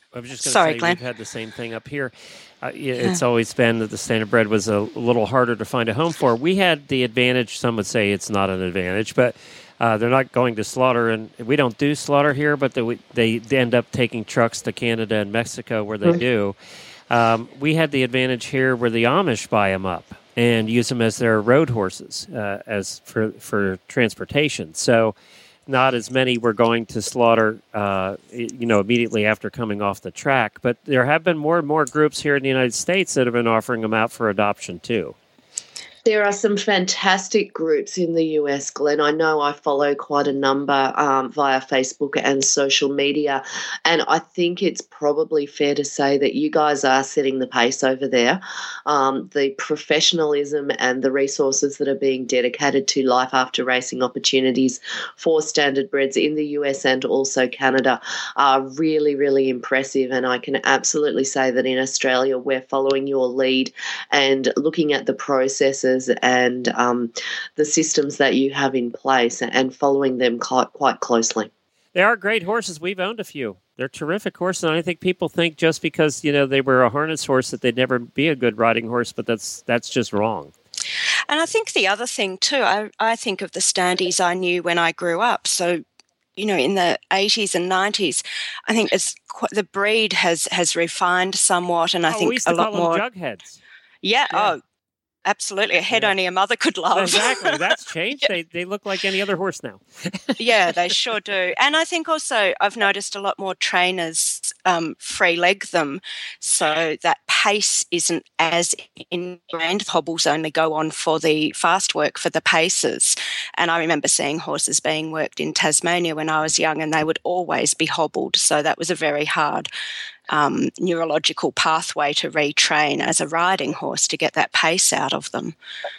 I was just going to Sorry, say Glenn. we've had the same thing up here. Uh, it's yeah. always been that the standardbred was a little harder to find a home for. We had the advantage. Some would say it's not an advantage, but uh, they're not going to slaughter, and we don't do slaughter here. But they, they end up taking trucks to Canada and Mexico where they mm-hmm. do. Um, we had the advantage here where the Amish buy them up and use them as their road horses uh, as for for transportation. So. Not as many were going to slaughter, uh, you know, immediately after coming off the track. But there have been more and more groups here in the United States that have been offering them out for adoption, too. There are some fantastic groups in the U S, Glenn. I know I follow quite a number um, via Facebook and social media, and I think it's probably fair to say that you guys are setting the pace over there. Um, the professionalism and the resources that are being dedicated to life after racing opportunities for standardbreds in the U S and also Canada are really, really impressive, and I can absolutely say that in Australia we're following your lead and looking at the processes and um, the systems that you have in place and following them quite, quite closely. They are great horses. We've owned a few. They're terrific horses, and I think people think just because, you know, they were a harness horse that they'd never be a good riding horse, but that's that's just wrong. And I think the other thing too, I, I think of the standees I knew when I grew up. So, you know, in the eighties and nineties, I think it's quite, the breed has has refined somewhat, and I oh, think we used a to lot call more them jugheads. Yeah. yeah. Oh. Absolutely. A head yeah. only a mother could love. Exactly. That's changed. yeah. They they look like any other horse now. yeah, they sure do. And I think also I've noticed a lot more trainers um, free leg them so that pace isn't as ingrained. Hobbles only go on for the fast work for the paces. And I remember seeing horses being worked in Tasmania when I was young, and they would always be hobbled. So that was a very hard Um, neurological pathway to retrain as a riding horse to get that pace out of them.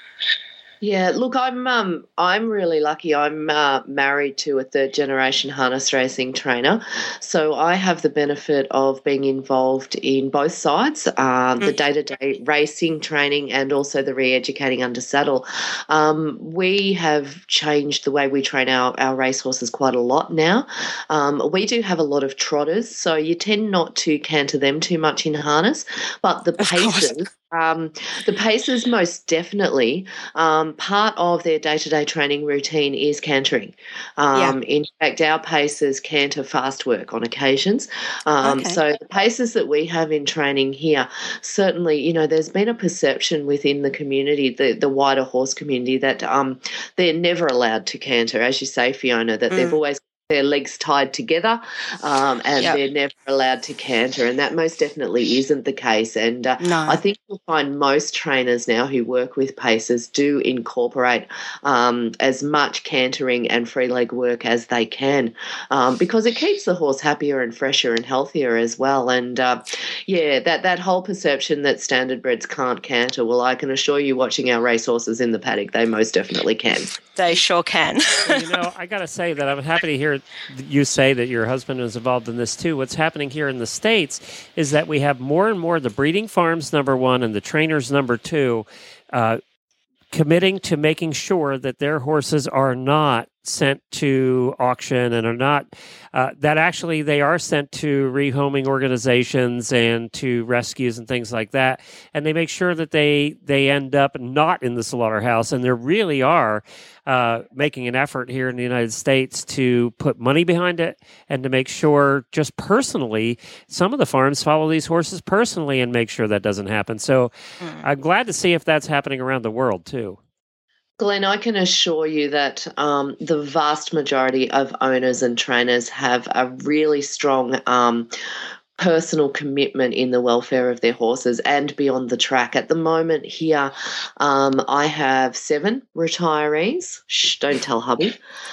Yeah, look, I'm um, I'm really lucky. I'm uh, married to a third generation harness racing trainer, so I have the benefit of being involved in both sides, uh, the day-to-day racing training and also the re-educating under saddle. Um, we have changed the way we train our, our racehorses quite a lot now. Um, we do have a lot of trotters, so you tend not to canter them too much in harness, but the paces... Um, the paces most definitely, um, part of their day-to-day training routine is cantering. Um, yeah. In fact, our paces canter fast work on occasions. Um, okay. So the paces that we have in training here, certainly, you know, there's been a perception within the community, the, the wider horse community, that um, they're never allowed to canter, as you say, Fiona, that mm. they've always their legs tied together um, and yep. they're never allowed to canter, and that most definitely isn't the case. And uh, no. I think you'll find most trainers now who work with paces do incorporate um, as much cantering and free leg work as they can um, because it keeps the horse happier and fresher and healthier as well. And, uh, yeah, that, that whole perception that standardbreds can't canter, well, I can assure you, watching our racehorses in the paddock, they most definitely can. They sure can. Well, you know, I got to say that I'm happy to hear you say that your husband is involved in this too. What's happening here in the States is that we have more and more the breeding farms, number one, and the trainers, number two, uh, committing to making sure that their horses are not sent to auction and are not, uh, that actually they are sent to rehoming organizations and to rescues and things like that. And they make sure that they, they end up not in the slaughterhouse. And there really are uh, making an effort here in the United States to put money behind it and to make sure just personally, some of the farms follow these horses personally and make sure that doesn't happen. So mm. I'm glad to see if that's happening around the world too. Glenn, I can assure you that um, the vast majority of owners and trainers have a really strong um, personal commitment in the welfare of their horses and beyond the track. At the moment here, um, I have seven retirees. Shh, don't tell hubby.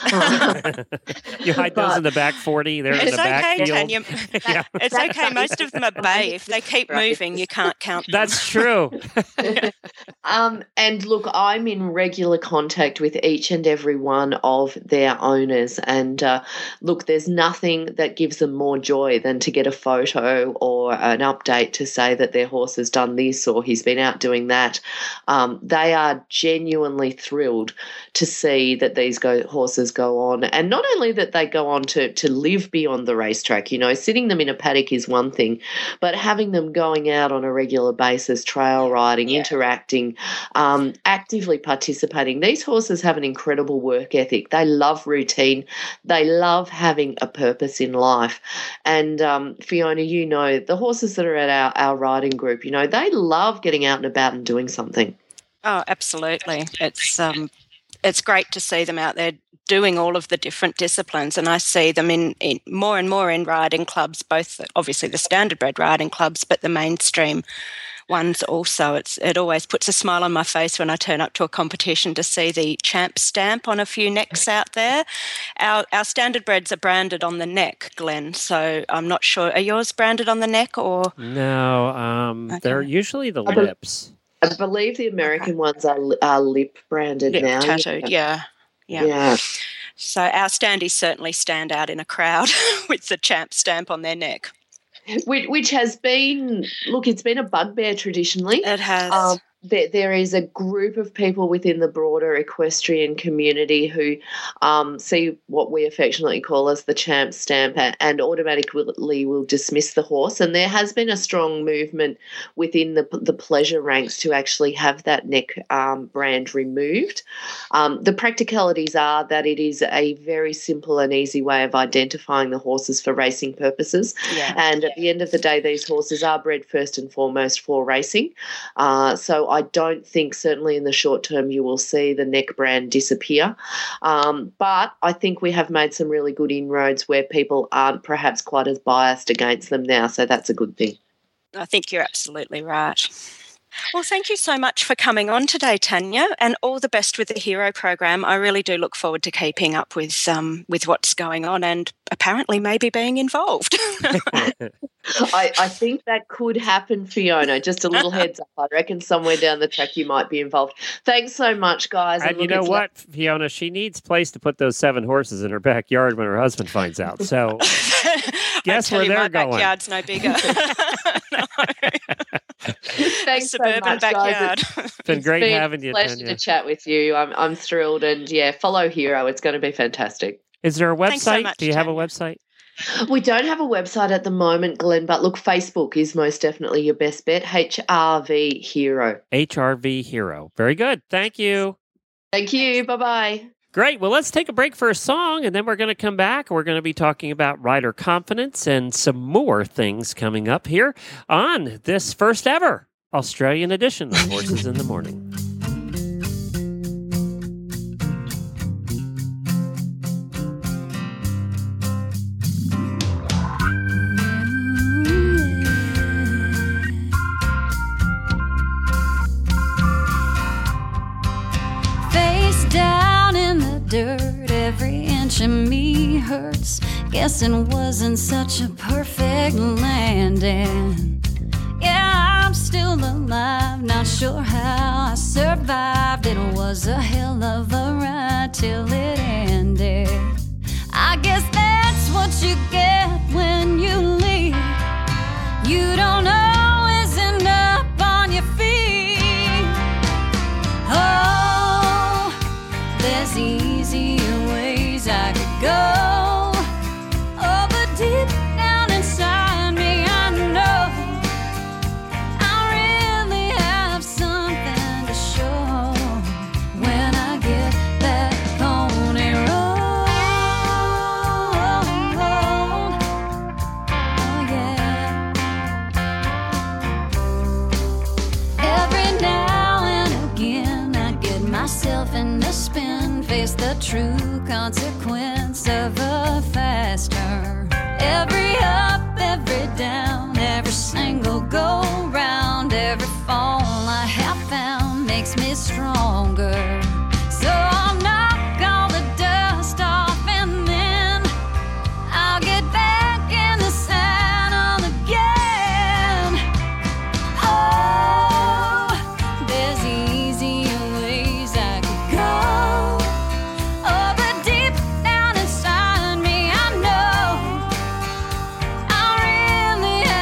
You hide those in the back forty. They're in the back okay, field. You, yeah. It's okay. Most of them are bay. If they keep moving, you can't count them. That's true. um, and look, I'm in regular contact with each and every one of their owners. And uh, look, there's nothing that gives them more joy than to get a photo photo or an update to say that their horse has done this or he's been out doing that. Um, they are genuinely thrilled to see that these go, horses go on, and not only that they go on to, to live beyond the racetrack. You know, sitting them in a paddock is one thing, but having them going out on a regular basis, trail riding, yeah. interacting, um, actively participating. These horses have an incredible work ethic. They love routine. They love having a purpose in life. And um, Fiona, you know, the horses that are at our, our riding group, you know, they love getting out and about and doing something. Oh, absolutely. It's um, it's great to see them out there doing all of the different disciplines, and I see them in, in more and more in riding clubs, both obviously the standardbred riding clubs, but the mainstream ones also. It's it always puts a smile on my face when I turn up to a competition to see the champ stamp on a few necks out there. Our our standardbreds are branded on the neck, Glenn, so I'm not sure. Are yours branded on the neck or? No, um, okay. They're usually the I lips. Be- I believe the American okay. ones are, are lip branded lip now. Tattooed, yeah. yeah. Yeah. So our standies certainly stand out in a crowd with the champ stamp on their neck. Which, which has been, look, it's been a bugbear traditionally. It has. Um, there, there is a group of people within the broader equestrian community who um, see what we affectionately call as the champ stamp and automatically will dismiss the horse. And there has been a strong movement within the the pleasure ranks to actually have that neck um, brand removed. Um, the practicalities are that it is a very simple and easy way of identifying the horses for racing purposes. Yeah. And at the end of the day, these horses are bred first and foremost for racing. Uh, so I don't think certainly in the short term you will see the neck brand disappear. Um, but I think we have made some really good inroads where people aren't perhaps quite as biased against them now, so that's a good thing. I think you're absolutely right. Well, thank you so much for coming on today, Tanya, and all the best with the Hero program. I really do look forward to keeping up with um, with what's going on and apparently maybe being involved. I, I think that could happen, Fiona. Just a little heads up. I reckon somewhere down the track you might be involved. Thanks so much, guys. And you know what, that. Fiona? She needs place to put those seven horses in her backyard when her husband finds out. So guess where you, they're my going. My backyard's no bigger. No. Thanks so suburban much, backyard. guys. It's been it's great been having you, pleasure Tanya. to chat with you. I'm I'm thrilled, and yeah, follow Hero. It's going to be fantastic. Is there a website? So much, Do you have a Tanya. website? We don't have a website at the moment, Glenn, but look, Facebook is most definitely your best bet. H R V Hero. H R V Hero. Very good. Thank you. Thank you. Bye-bye. Great. Well, let's take a break for a song, and then we're going to come back. We're going to be talking about rider confidence and some more things coming up here on this first ever Australian edition of Horses in the Morning. Face down in the dirt, every inch of me hurts. Guessing wasn't such a perfect landing. Yeah, I'm still alive, not sure how I survived. It was a hell of a ride till it ended. I guess that's what you get when you leave. You don't always end up on your feet. Oh, there's easier ways I could go. Oh, but deep down inside me I know I really have something to show when I get that pony road. Oh yeah. Every now and again I get myself in a spin, face the true consequence of a fast turn. Every up, every down, every single go round, every fall I have found makes me stronger. So I'll knock all the dust off and then I'll get back in the saddle again. Oh, there's easier ways I could go. Oh, but deep down inside me I know I really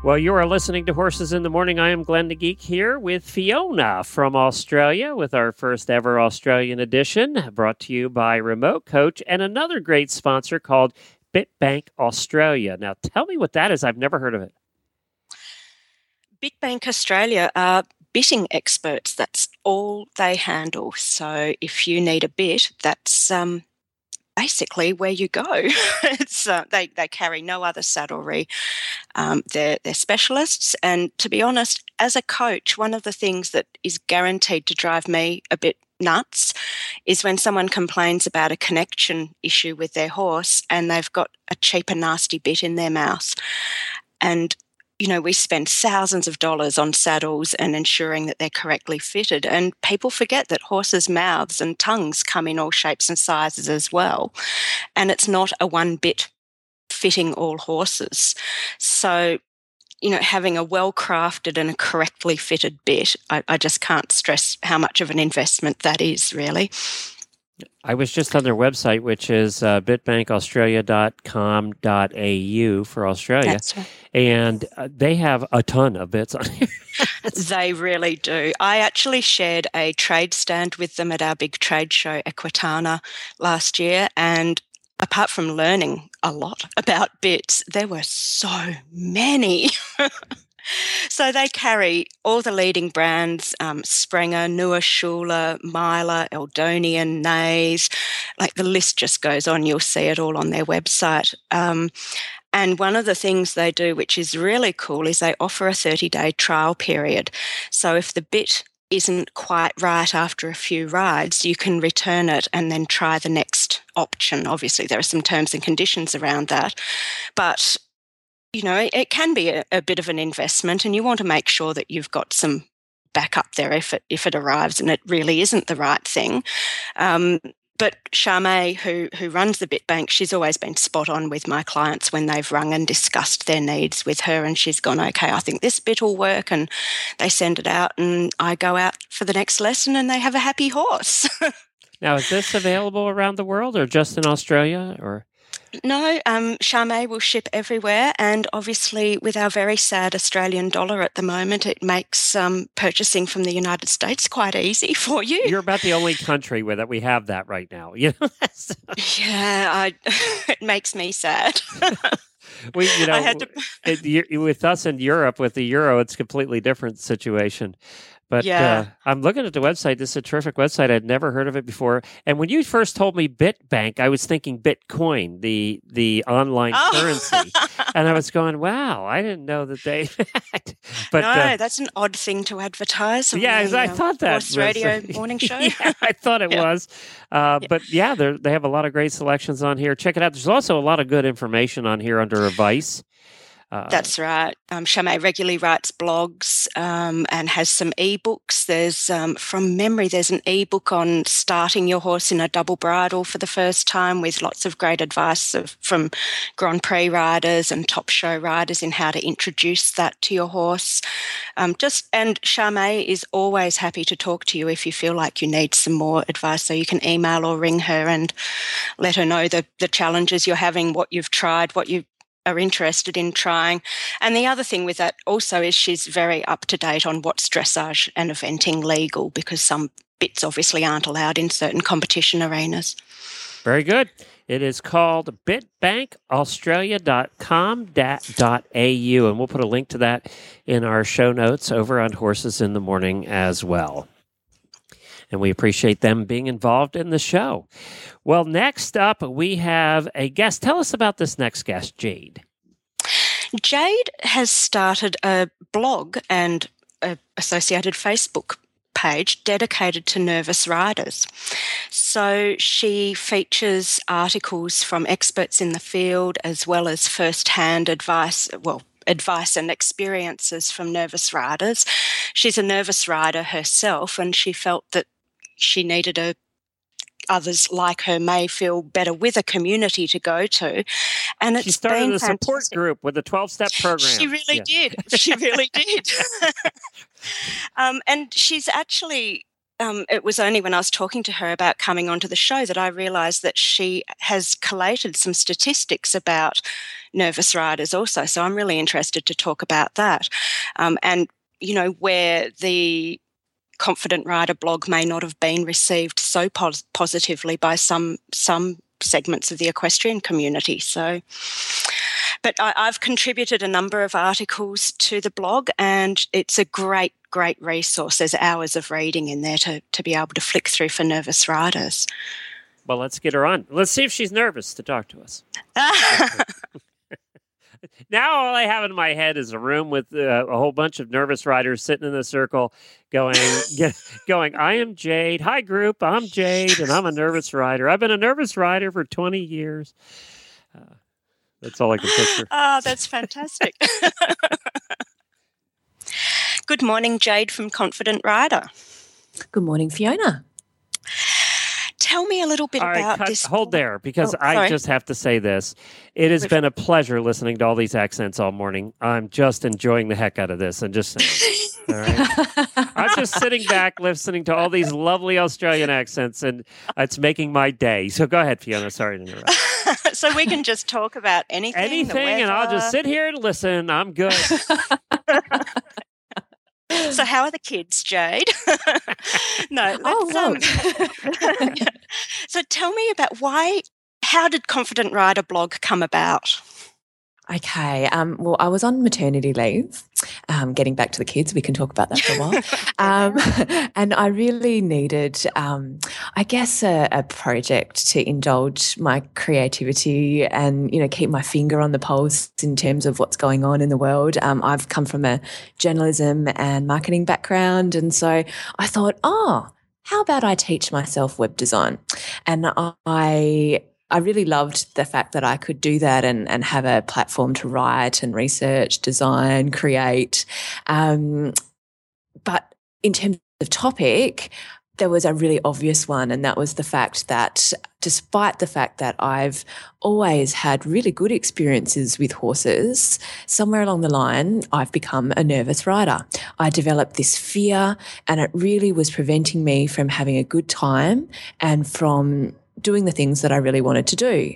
Well, you are listening to Horses in the Morning. I am Glenn the Geek here with Fiona from Australia with our first ever Australian edition, brought to you by Remote Coach and another great sponsor called BitBank Australia. Now, tell me what that is. I've never heard of it. BitBank Australia are bitting experts. That's all they handle. So if you need a bit, that's um, basically where you go. it's uh, they they carry no other saddlery. Um, they're they're specialists, and to be honest, as a coach, one of the things that is guaranteed to drive me a bit nuts is when someone complains about a connection issue with their horse and they've got a cheap and nasty bit in their mouth. And you know, we spend thousands of dollars on saddles and ensuring that they're correctly fitted. And people forget that horses' mouths and tongues come in all shapes and sizes as well. And it's not a one bit fitting all horses. So, you know, having a well-crafted and a correctly fitted bit, I, I just can't stress how much of an investment that is, really. I was just on their website, which is uh, bitbank australia dot com dot a u for Australia. That's right. And uh, they have a ton of bits on here. They really do. I actually shared a trade stand with them at our big trade show, Equitana, last year. And apart from learning a lot about bits, there were so many. So they carry all the leading brands, um, Sprenger, Nua Schuler, Myler, Eldonian, Nays, like the list just goes on. You'll see it all on their website. Um, and one of the things they do, which is really cool, is they offer a thirty-day trial period. So if the bit isn't quite right after a few rides, you can return it and then try the next option. Obviously, there are some terms and conditions around that. But you know, it can be a, a bit of an investment, and you want to make sure that you've got some backup there if it if it arrives and it really isn't the right thing. Um, but Charmaine, who who runs the BitBank, she's always been spot on with my clients when they've rung and discussed their needs with her, and she's gone, okay, I think this bit will work, and they send it out, and I go out for the next lesson, and they have a happy horse. Now, is this available around the world or just in Australia, or? No, um, Charmaine will ship everywhere, and obviously with our very sad Australian dollar at the moment, it makes um, purchasing from the United States quite easy for you. You're about the only country where that we have that right now. You know? So. Yeah, I, it makes me sad. we, you know, I had to... it, with us in Europe, with the euro, it's a completely different situation. But yeah. uh, I'm looking at the website. This is a terrific website. I'd never heard of it before. And when you first told me BitBank, I was thinking Bitcoin, the the online oh. currency. And I was going, wow, I didn't know that they... but, no, uh, that's an odd thing to advertise on yeah, the I um, thought that Horse was, Radio uh, morning show. Yeah, I thought it yeah. was. Uh, yeah. But yeah, they have a lot of great selections on here. Check it out. There's also a lot of good information on here under advice. Uh, That's right. Um, Charmaine regularly writes blogs um, and has some ebooks. There's, um, from memory, there's an ebook on starting your horse in a double bridle for the first time with lots of great advice of, from Grand Prix riders and top show riders in how to introduce that to your horse. Um, just and Charmaine is always happy to talk to you if you feel like you need some more advice. So you can email or ring her and let her know the the challenges you're having, what you've tried, what you are interested in trying. And the other thing with that also is she's very up to date on what's dressage and eventing legal, because some bits obviously aren't allowed in certain competition arenas. Very good. It is called bitbank australia dot com dot a u, and we'll put a link to that in our show notes over on Horses in the Morning as well. And we appreciate them being involved in the show. Well, next up, we have a guest. Tell us about this next guest, Jade. Jade has started a blog and an associated Facebook page dedicated to nervous riders. So she features articles from experts in the field as well as first-hand advice, well, advice and experiences from nervous riders. She's a nervous rider herself, and she felt that she needed a others like her may feel better with a community to go to. And it's she started been a support fantastic. group with a twelve-step program. She really yeah. did. She really did. um, and she's actually Um, it was only when I was talking to her about coming onto the show that I realised that she has collated some statistics about nervous riders also. So I'm really interested to talk about that. Um, and, you know, where the Confident Rider blog may not have been received so pos- positively by some some segments of the equestrian community. So, but I, I've contributed a number of articles to the blog, and it's a great, great resource. There's hours of reading in there to, to be able to flick through for nervous riders. Well, let's get her on. Let's see if she's nervous to talk to us. Now all I have in my head is a room with uh, a whole bunch of nervous riders sitting in a circle going, get, going, I am Jade. Hi, group. I'm Jade, and I'm a nervous rider. I've been a nervous rider for twenty years. Uh, that's all I can picture. Oh, that's fantastic. Good morning, Jade from Confident Rider. Good morning, Fiona. Tell me a little bit all right, about cut, this. Hold there, because oh, I just have to say this. It has been a pleasure listening to all these accents all morning. I'm just enjoying the heck out of this and just saying. All right. I'm just sitting back listening to all these lovely Australian accents, and it's making my day. So go ahead, Fiona. Sorry to interrupt. So we can just talk about anything. Anything, and I'll just sit here and listen. I'm good. So how are the kids, Jade? No. Oh, um, So tell me about why, how did Confident Rider blog come about? Okay. Um, well, I was on maternity leave. Um, getting back to the kids, we can talk about that for a while. um, and I really needed, um, I guess, a, a project to indulge my creativity and, you know, keep my finger on the pulse in terms of what's going on in the world. Um, I've come from a journalism and marketing background, and so I thought, oh, how about I teach myself web design? And I I really loved the fact that I could do that and, and have a platform to write and research, design, create. Um, but in terms of topic, there was a really obvious one, and that was the fact that despite the fact that I've always had really good experiences with horses, somewhere along the line I've become a nervous rider. I developed this fear, and it really was preventing me from having a good time and from doing the things that I really wanted to do.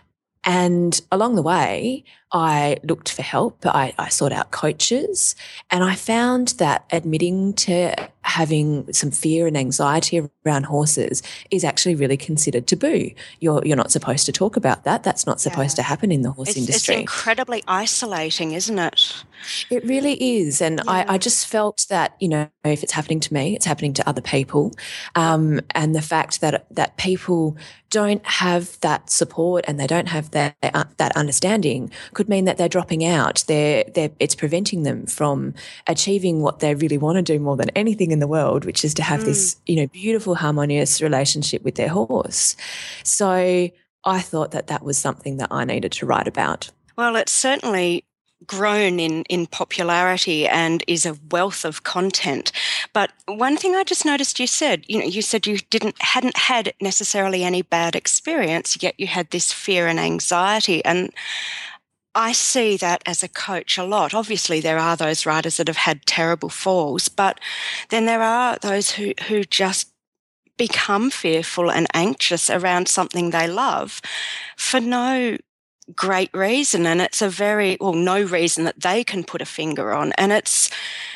And along the way, I looked for help. I, I sought out coaches, and I found that admitting to having some fear and anxiety around horses is actually really considered taboo. You're you're not supposed to talk about that. That's not supposed Yeah. to happen in the horse It's, industry. it's incredibly isolating, isn't it? It really is. And Yeah. I, I just felt that, you know, if it's happening to me, it's happening to other people. Um, and the fact that that people don't have that support and they don't have that uh, that understanding could mean that they're dropping out. They're, they're, it's preventing them from achieving what they really want to do more than anything in the world, which is to have mm. this, you know, beautiful, harmonious relationship with their horse. So I thought that that was something that I needed to write about. Well, it's certainly grown in, in popularity and is a wealth of content. But one thing I just noticed you said, you know, you said you didn't hadn't had necessarily any bad experience, yet you had this fear and anxiety. And I see that as a coach a lot. Obviously, there are those riders that have had terrible falls, but then there are those who, who just become fearful and anxious around something they love for no great reason, and it's a very well no reason that they can put a finger on, and it's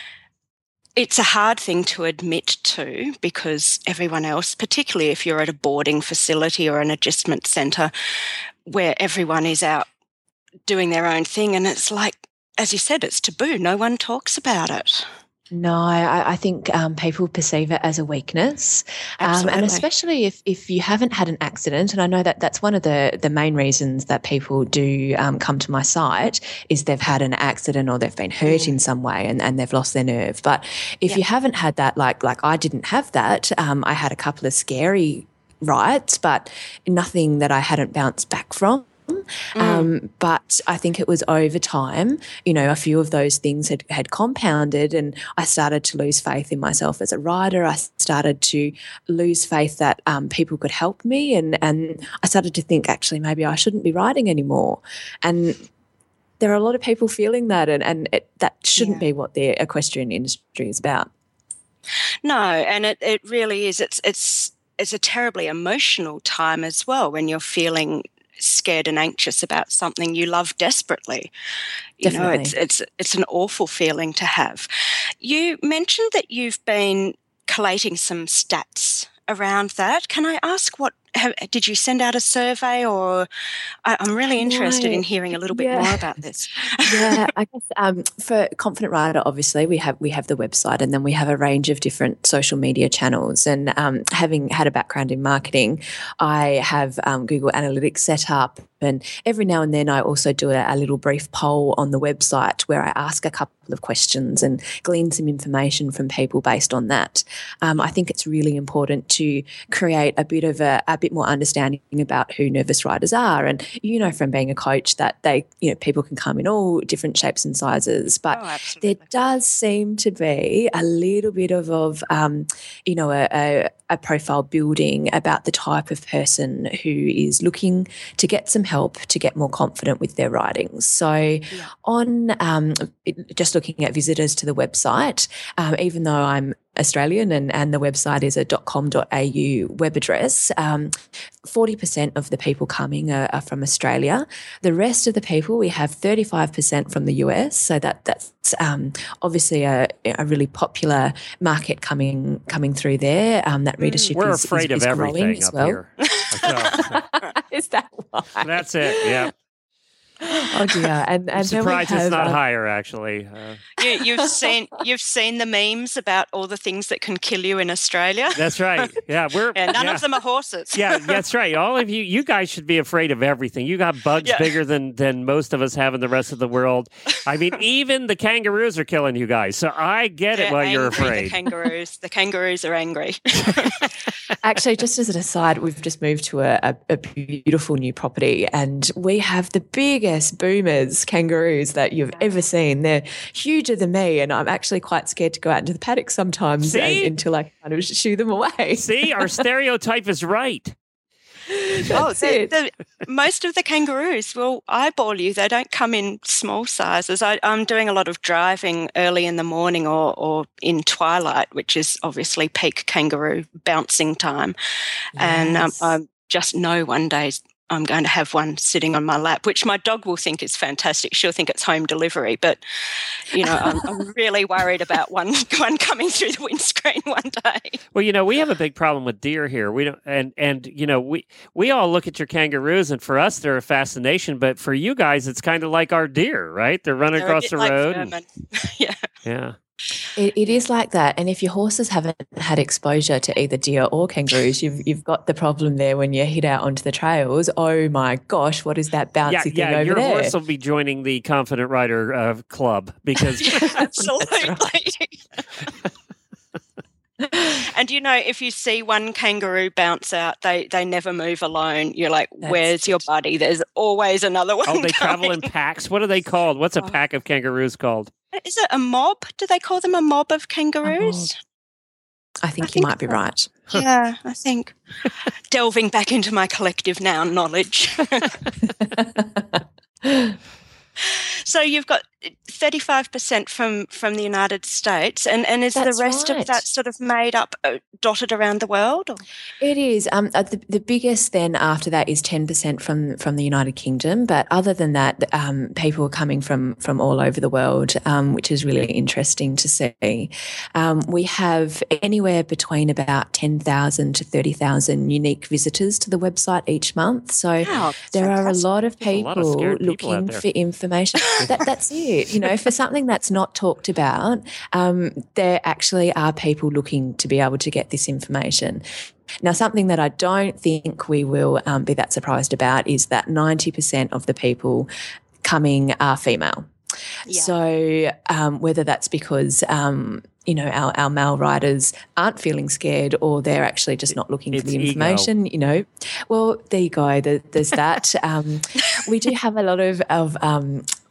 it's a hard thing to admit to, because everyone else, particularly if you're at a boarding facility or an adjustment centre where everyone is out doing their own thing, and it's like, as you said, it's taboo. No one talks about it. No, I, I think um, people perceive it as a weakness, um, and especially if, if you haven't had an accident. And I know that that's one of the, the main reasons that people do um, come to my site is they've had an accident or they've been hurt mm. in some way and, and they've lost their nerve. But if yeah. you haven't had that, like like I didn't have that, um, I had a couple of scary rides, but nothing that I hadn't bounced back from. Mm. Um, but I think it was over time, you know, a few of those things had, had compounded, and I started to lose faith in myself as a rider. I started to lose faith that um, people could help me, and, and I started to think, actually, maybe I shouldn't be riding anymore. And there are a lot of people feeling that, and, and it, that shouldn't yeah. be what the equestrian industry is about. No, and it, it really is. It's it's it's a terribly emotional time as well when you're feeling scared and anxious about something you love desperately. You Definitely. know, it's it's it's an awful feeling to have. You mentioned that you've been collating some stats around that. Can I ask what have, did you send out a survey, or I, I'm really interested No. in hearing a little bit Yeah. more about this. Yeah, I guess um, for Confident Writer, obviously we have we have the website, and then we have a range of different social media channels. And um, having had a background in marketing, I have um, Google Analytics set up, and every now and then I also do a, a little brief poll on the website where I ask a couple of questions and glean some information from people based on that. Um, I think it's really important to create a bit of a, a bit more understanding about who nervous writers are. And you know from being a coach that they, you know, people can come in all different shapes and sizes, but Oh, absolutely. there does seem to be a little bit of, of um, you know, a, a, a profile building about the type of person who is looking to get some help to get more confident with their writings. So on um, just looking at visitors to the website, um, even though I'm Australian and, and the website is a .com.au web address, um, forty percent of the people coming are, are from Australia. The rest of the people, we have thirty-five percent from the U S, so that that's um, obviously a, a really popular market coming coming through there. Um, that readership We're is, afraid is, of is growing everything as up well. here. So, Is that why? that's it. Yeah. Oh dear, and I'm and then we surprised have, it's not um, higher, actually. Uh, You, you've seen you've seen the memes about all the things that can kill you in Australia. that's right. Yeah, we're Yeah, none yeah. of them are horses. Yeah, that's right. All of you, you guys should be afraid of everything. You got bugs Yeah. bigger than than most of us have in the rest of the world. I mean, even the kangaroos are killing you guys. So I get They're it why you're angry, afraid. The kangaroos. The kangaroos are angry. Actually, just as an aside, we've just moved to a, a, a beautiful new property, and we have the biggest boomers kangaroos that you've ever seen. They're huger than me, and I'm actually quite scared to go out into the paddock sometimes and, See? until I kind of shoo them away. See, our stereotype is right. oh, That's the, it. the, most of the kangaroos will eyeball you. They don't come in small sizes. I, I'm doing a lot of driving early in the morning or, or in twilight, which is obviously peak kangaroo bouncing time. And um, Yes. I just know one day I'm going to have one sitting on my lap, which my dog will think is fantastic. She'll think it's home delivery. But, you know, I'm, I'm really worried about one, one coming through the windscreen one day. Well, you know, we have a big problem with deer here. We don't, and and you know, we we all look at your kangaroos, and for us, they're a fascination. But for you guys, it's kind of like our deer, right? They're running They're a across bit the like road. and- vermin. yeah. yeah. It, it is like that. And if your horses haven't had exposure to either deer or kangaroos, you've you've got the problem there when you hit out onto the trails. Oh my gosh, what is that bouncy Yeah, thing yeah, over your there? horse will be joining the Confident Writer uh, club because Absolutely. And you know, if you see one kangaroo bounce out, they they never move alone. You're like, That's where's your it. buddy? There's always another one. oh, they travel in coming. packs. What are they called? What's a Oh. pack of kangaroos called? Is it a mob? Do they call them a mob of kangaroos? I think I you think might be so. right. Yeah, I think. Delving back into my collective noun knowledge. So you've got thirty-five percent from, from the United States, and, and is That's the rest right. of that sort of made up, uh, dotted around the world? Or? It is. Um, uh, the, the biggest then after that is ten percent from from the United Kingdom. But other than that, um, people are coming from from all over the world, um, which is really interesting to see. Um, we have anywhere between about ten thousand to thirty thousand unique visitors to the website each month. So Wow, there are a fantastic. lot of There's a people, lot of scared people out looking there. for information. that, that's it. You know, for something that's not talked about, um, there actually are people looking to be able to get this information. Now, something that I don't think we will um, be that surprised about is that ninety percent of the people coming are female. Yeah. So um, whether that's because um, you know our, our male writers aren't feeling scared, or they're actually just not looking It's for the ego. information, you know, well, there you go. There, there's that. um, we do have a lot of of um,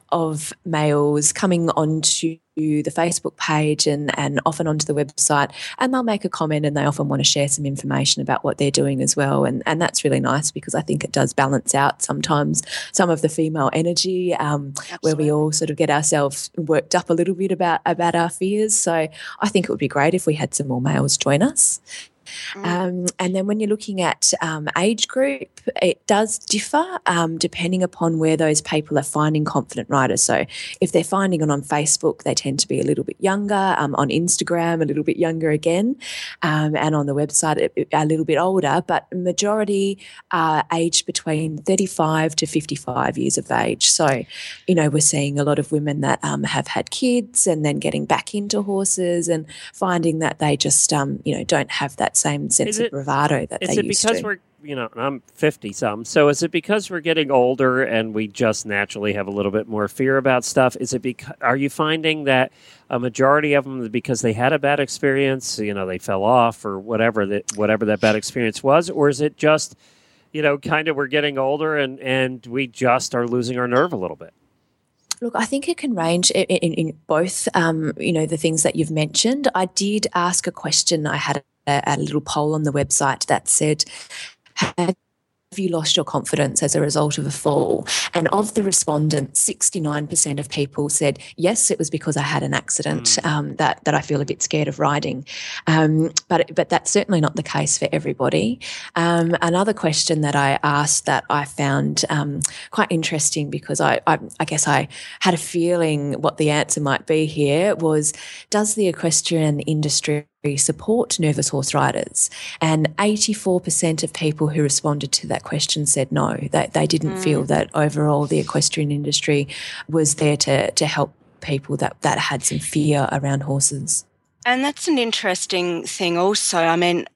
of males coming onto the Facebook page and, and often onto the website, and they'll make a comment and they often want to share some information about what they're doing as well. And, and that's really nice because I think it does balance out sometimes some of the female energy um, where we all sort of get ourselves worked up a little bit about, about our fears. So I think it would be great if we had some more males join us. Mm. Um, and then when you're looking at um, age group, it does differ um, depending upon where those people are finding confident writers. So if they're finding it on Facebook, they tend to be a little bit younger, um, on Instagram a little bit younger again, um, and on the website a, a little bit older, but majority are aged between thirty-five to fifty-five years of age. So, you know, we're seeing a lot of women that um, have had kids and then getting back into horses and finding that they just, um, you know, don't have that same sense it, of bravado that they used to. Is it because we're, you know, I'm fifty-some, so is it because we're getting older and we just naturally have a little bit more fear about stuff? Is it because, are you finding that a majority of them, because they had a bad experience, you know, they fell off or whatever that, whatever that bad experience was, or is it just, you know, kind of we're getting older and, and we just are losing our nerve a little bit? Look, I think it can range in, in, in both, um, you know, the things that you've mentioned. I did ask a question. I had a, a little poll on the website that said, have you lost your confidence as a result of a fall? And of the respondents, sixty-nine percent of people said, yes, it was because I had an accident mm. um, that, that I feel a bit scared of riding. Um, but, but that's certainly not the case for everybody. Um, another question that I asked that I found um, quite interesting, because I, I, I guess I had a feeling what the answer might be here, was, does the equestrian industry support nervous horse riders? And eighty-four percent of people who responded to that question said no, that they didn't mm. feel that overall the equestrian industry was there to to help people that, that had some fear around horses. And that's an interesting thing also. I mean,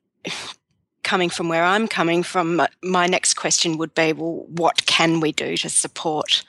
coming from where I'm coming from, my next question would be, well, what can we do to support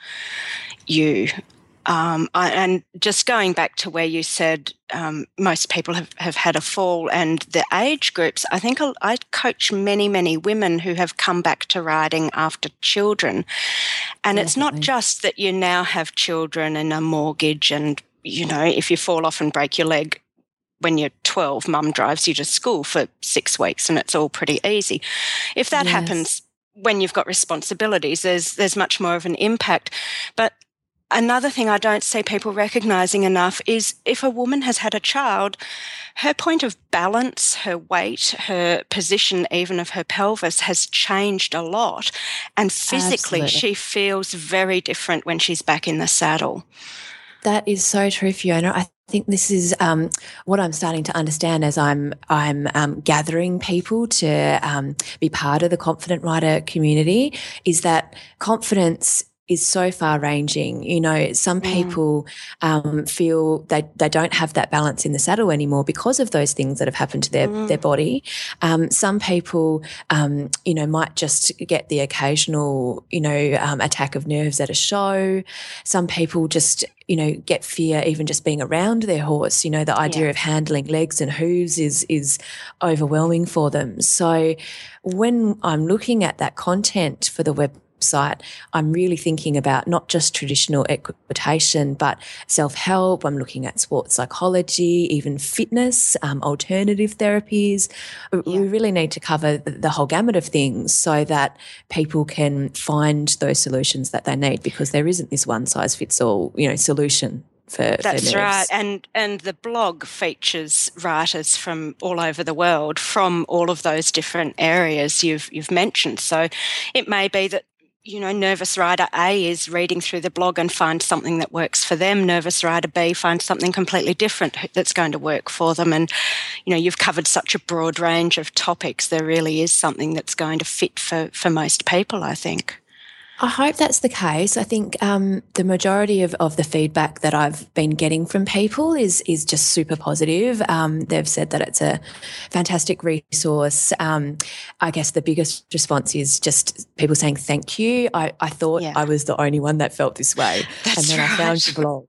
you? Um, I, and just going back to where you said um, most people have, have had a fall and the age groups, I think I, I coach many, many women who have come back to riding after children. And Definitely. It's not just that you now have children and a mortgage and, you know, if you fall off and break your leg when you're twelve, mum drives you to school for six weeks and it's all pretty easy. If that yes. happens when you've got responsibilities, there's there's much more of an impact. But another thing I don't see people recognising enough is if a woman has had a child, her point of balance, her weight, her position even of her pelvis has changed a lot. And physically, Absolutely. She feels very different when she's back in the saddle. That is so true, Fiona. I think this is um, what I'm starting to understand as I'm I'm um, gathering people to um, be part of the Confident Rider community, is that confidence is so far-ranging. You know, some people mm. um, feel they, they don't have that balance in the saddle anymore because of those things that have happened to their, mm. their body. Um, some people, um, you know, might just get the occasional, you know, um, attack of nerves at a show. Some people just, you know, get fear even just being around their horse. You know, the idea yeah. of handling legs and hooves is is overwhelming for them. So when I'm looking at that content for the web site, I'm really thinking about not just traditional equitation, but self-help. I'm looking at sports psychology, even fitness, um, alternative therapies. Yeah. We really need to cover the whole gamut of things so that people can find those solutions that they need, because there isn't this one-size-fits-all, you know, solution. For, That's for right, and and the blog features writers from all over the world, from all of those different areas you've you've mentioned. So it may be that, you know, Nervous Rider A is reading through the blog and finds something that works for them. Nervous Rider B finds something completely different that's going to work for them. And, you know, you've covered such a broad range of topics. There really is something that's going to fit for, for most people, I think. I hope that's the case. I think um, the majority of, of the feedback that I've been getting from people is is just super positive. Um, they've said that it's a fantastic resource. Um, I guess the biggest response is just people saying thank you. I, I thought yeah. I was the only one that felt this way. That's and then right. I found your blog.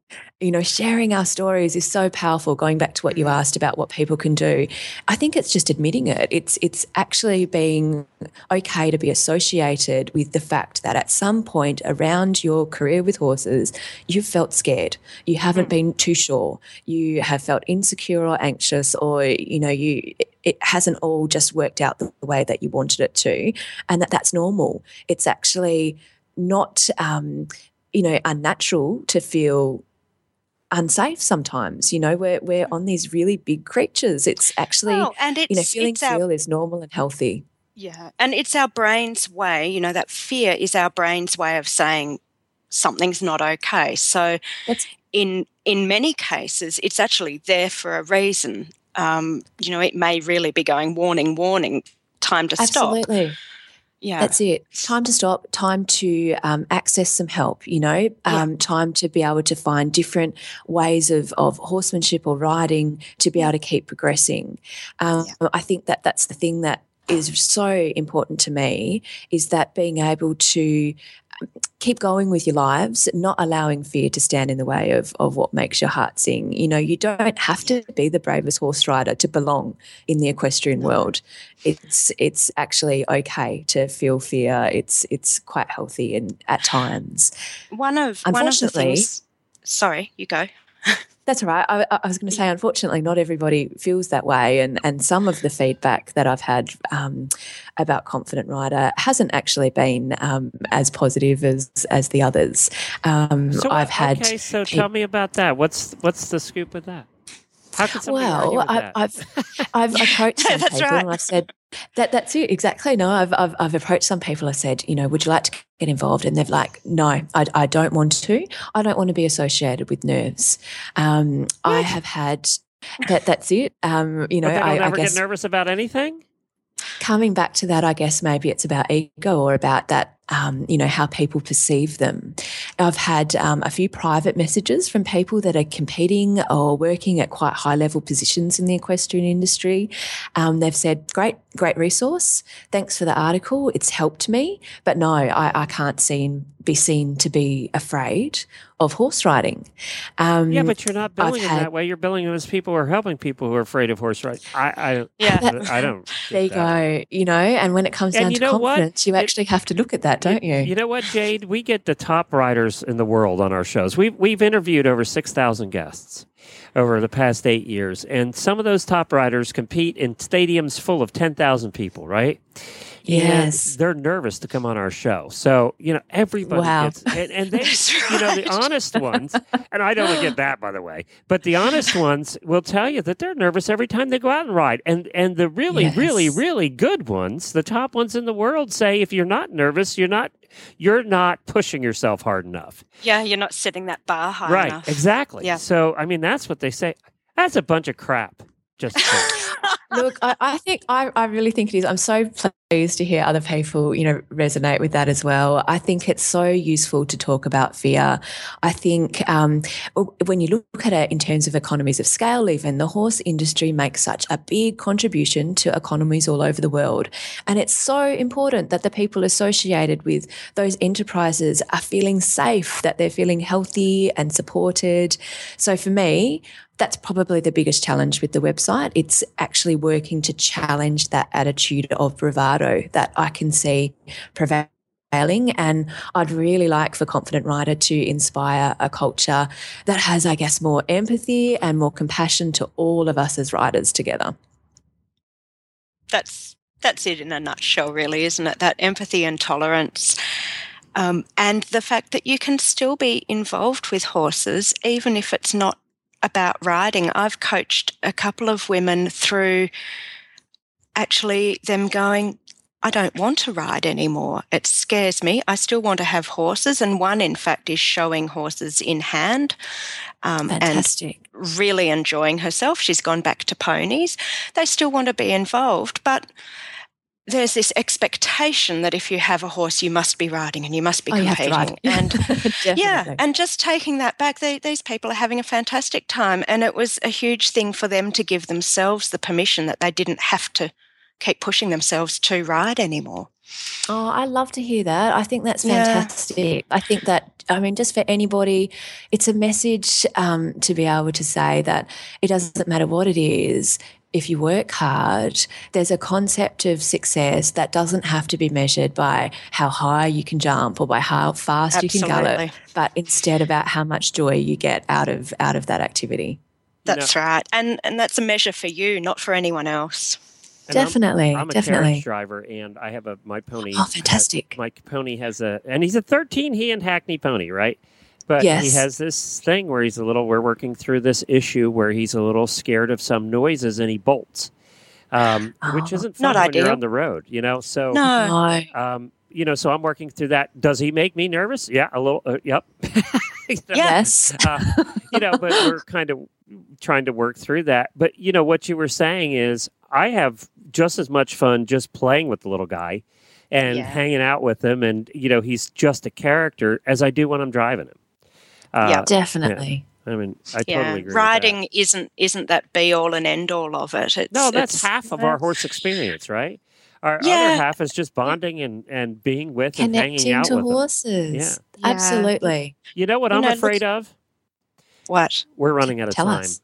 You know, sharing our stories is so powerful. Going back to what you asked about what people can do, I think it's just admitting it. It's it's actually being okay to be associated with the fact that at some point around your career with horses, you've felt scared. You haven't been too sure. You have felt insecure or anxious, or you know, you it hasn't all just worked out the way that you wanted it to, and that that's normal. It's actually not, um, you know, unnatural to feel unsafe sometimes. You know, we're we're on these really big creatures. It's actually, Well, and you know, it's- feeling it's our- fear is normal and healthy. Yeah. And it's our brain's way, you know, that fear is our brain's way of saying something's not okay. So That's in in many cases, it's actually there for a reason. Um, you know, it may really be going, warning, warning, time to stop. absolutely. Yeah. That's it. Time to stop, time to um, access some help, you know, um, time to be able to find different ways of, of horsemanship or riding to be able to keep progressing. Um, I think that that's the thing that is so important to me, is that being able to keep going with your lives, not allowing fear to stand in the way of, of what makes your heart sing. You know, you don't have to be the bravest horse rider to belong in the equestrian world. It's it's actually okay to feel fear. It's it's quite healthy and at times. One of one of the Unfortunately- things. Sorry, you go. That's all right. I, I was going to say, unfortunately, not everybody feels that way, and and some of the feedback that I've had um, about Confident Rider hasn't actually been um, as positive as as the others. Um, So I've what- had okay. So peop- tell me about that. What's what's the scoop with that? How can somebody argue well, with I, that? I've I've approached some That's people right. and I've said that that's it exactly. No, I've, I've I've approached some people. I said, you know, would you like to get involved? And they've like, no, I, I don't want to. I don't want to be associated with nerves. Um, I have had that. That's it. Um, you know, but they don't I, I ever guess get nervous about anything. coming back to that, I guess maybe it's about ego or about that, um, you know, how people perceive them. I've had um, a few private messages from people that are competing or working at quite high level positions in the equestrian industry. Um, they've said, great, great resource. Thanks for the article. It's helped me. But no, I, I can't seen, be seen to be afraid of horse riding. Um, Yeah, but you're not I've billing them had- that way. You're billing them as people who are helping people who are afraid of horse riding. I, I, Yeah. I don't. get There you that. go. You know, and when it comes And down you to know what? confidence, you It- actually have to look at that, don't you? You know what, Jade? We get the top riders in the world on our shows. We've we've interviewed over six thousand guests over the past eight years, and some of those top riders compete in stadiums full of ten thousand people, right? Yes. And they're nervous to come on our show. So, you know, everybody Wow. gets, and, and they, That's you know, the right. honest ones, and I don't get that, by the way, but the honest ones will tell you that they're nervous every time they go out and ride. And, and the really, really, Yes. really good ones, the top ones in the world say, if you're not nervous, you're not, you're not pushing yourself hard enough. Yeah, you're not setting that bar high Right. enough. Exactly. Yeah. So, I mean, that's what they say. That's a bunch of crap. Just saying. Look, I, I think I, I really think it is. I'm so pleased to hear other people, you know, resonate with that as well. I think it's so useful to talk about fear. I think um, when you look at it in terms of economies of scale, even the horse industry makes such a big contribution to economies all over the world, and it's so important that the people associated with those enterprises are feeling safe, that they're feeling healthy and supported. So for me, that's probably the biggest challenge with the website. It's actually working to challenge that attitude of bravado that I can see prevailing. And I'd really like for Confident Rider to inspire a culture that has, I guess, more empathy and more compassion to all of us as riders together. That's that's it in a nutshell, really, isn't it? That empathy and tolerance. Um, and the fact that you can still be involved with horses, even if it's not about riding. I've coached a couple of women through actually them going, I don't want to ride anymore. It scares me. I still want to have horses. And one, in fact, is showing horses in hand um, Fantastic. and really enjoying herself. She's gone back to ponies. They still want to be involved, but there's this expectation that if you have a horse, you must be riding and you must be Oh, you have to competing. ride. And yeah, Definitely. and just taking that back, they, these people are having a fantastic time. And it was a huge thing for them to give themselves the permission that they didn't have to keep pushing themselves to ride anymore. Oh, I love to hear that. I think that's Yeah. fantastic. I think that I mean, just for anybody, it's a message um, to be able to say that it doesn't matter what it is. If you work hard, there's a concept of success that doesn't have to be measured by how high you can jump or by how fast Absolutely. you can gallop, but instead about how much joy you get out of out of that activity. That's right. And and that's a measure for you, not for anyone else. And I'm- Definitely, I'm, a definitely. carriage driver, and I have a my pony. Oh, fantastic. has- my pony has a, and he's a thirteen he and Hackney pony, right? But Yes. he has this thing where he's a little. We're working through this issue where he's a little scared of some noises, and he bolts, um, which Oh, isn't fun not when you're ideal. on the road, you know. So, No. No. um, you know, so I'm working through that. Does he make me nervous? Yeah, a little. Uh, yep. You know, Yes. uh, you know, but we're kind of trying to work through that. But you know, what you were saying is, I have just as much fun just playing with the little guy and Yeah. hanging out with him, and you know, he's just a character as I do when I'm driving him. Uh, Yeah. Definitely. I mean, I Yeah, totally agree. riding With isn't isn't that be all and end all of it. It's, that. No, that's it's, half of our horse experience, right? Our Yeah. other half is just bonding and, and being with and hanging Connecting out to with them. horses. Yeah. Yeah. Absolutely. You know what You I'm know, afraid of? What? We're running out of Tell time. us.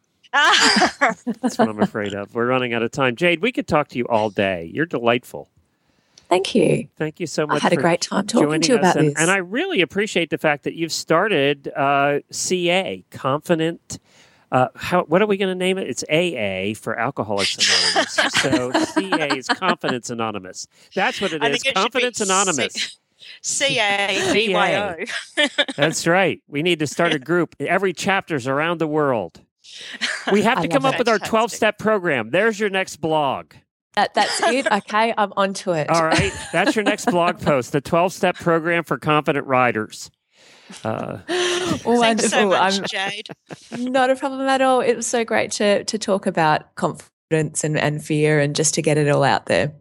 Ah, That's what I'm afraid of. We're running out of time. Jade, we could talk to you all day. You're delightful. Thank you. Thank you so much. I had a for great time talking joining to you us. about and, this. and I really appreciate the fact that you've started uh, C A, Confident. Uh, how, what are we going to name it? It's A A for Alcoholics Anonymous. So C A is Confidence Anonymous. That's what it I is. think it should be Confidence Anonymous. C A B Y O. That's right. We need to start a group. Every chapter's around the world. We have I to come love up it. with our Fantastic. twelve-step program. There's your next blog. That, that's it. Okay, I'm onto it. All right. That's your next blog post, the twelve-step program for confident riders. Uh, Thanks Wonderful. so much, I'm Jade. not a problem at all. It was so great to to talk about confidence and, and fear and just to get it all out there.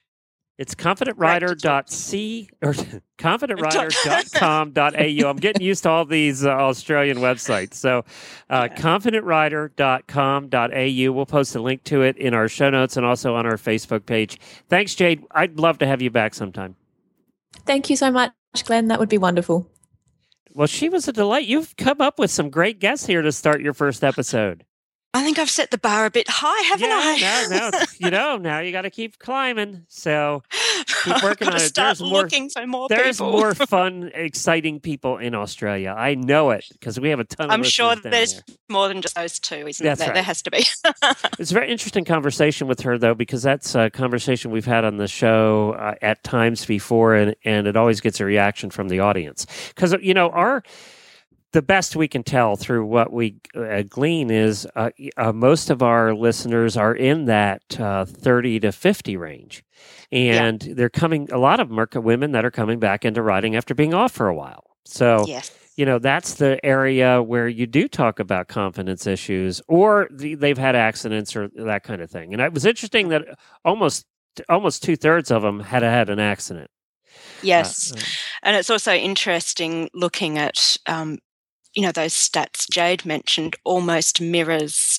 It's confident rider dot c or confident rider dot com dot a u. I'm getting used to all these uh, Australian websites. So uh, confident rider dot com dot a u. We'll post a link to it in our show notes and also on our Facebook page. Thanks, Jade. I'd love to have you back sometime. Thank you so much, Glenn. That would be wonderful. Well, she was a delight. You've come up with some great guests here to start your first episode. I think I've set the bar a bit high, haven't yeah, I? no, no. You know, now you got to keep climbing. So keep working I've on gotta it. Start There's more- looking for more there's people. more fun, exciting people in Australia. I know it because we have a ton of I'm sure listeners down there's there. more than just those two, isn't That's there? right. There has to be. It's a very interesting conversation with her, though, because that's a conversation we've had on the show uh, at times before, and, and it always gets a reaction from the audience. Because, you know, our the best we can tell through what we uh, glean is uh, uh, most of our listeners are in that uh, thirty to fifty range. And they're coming, a lot of them are women that are coming back into riding after being off for a while. So, Yes. you know, that's the area where you do talk about confidence issues, or the, they've had accidents or that kind of thing. And it was interesting that almost almost two thirds of them had had an accident. Yes. Uh, And it's also interesting looking at, um, you know, those stats Jade mentioned almost mirrors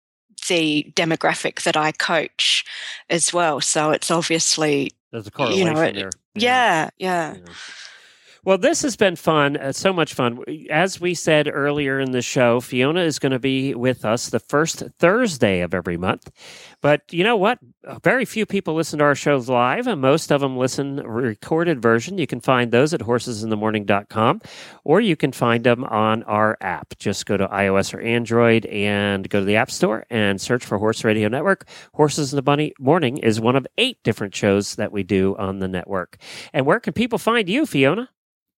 the demographic that I coach as well. So it's obviously, there's a correlation you know, it- there. yeah, yeah. Yeah. Well, this has been fun, uh, so much fun. As we said earlier in the show, Fiona is going to be with us the first Thursday of every month. But you know what? Very few people listen to our shows live, and most of them listen recorded version. You can find those at horses in the morning dot com, or you can find them on our app. Just go to iOS or Android and go to the App Store and search for Horse Radio Network. Horses in the Bunny Morning is one of eight different shows that we do on the network. And where can people find you, Fiona?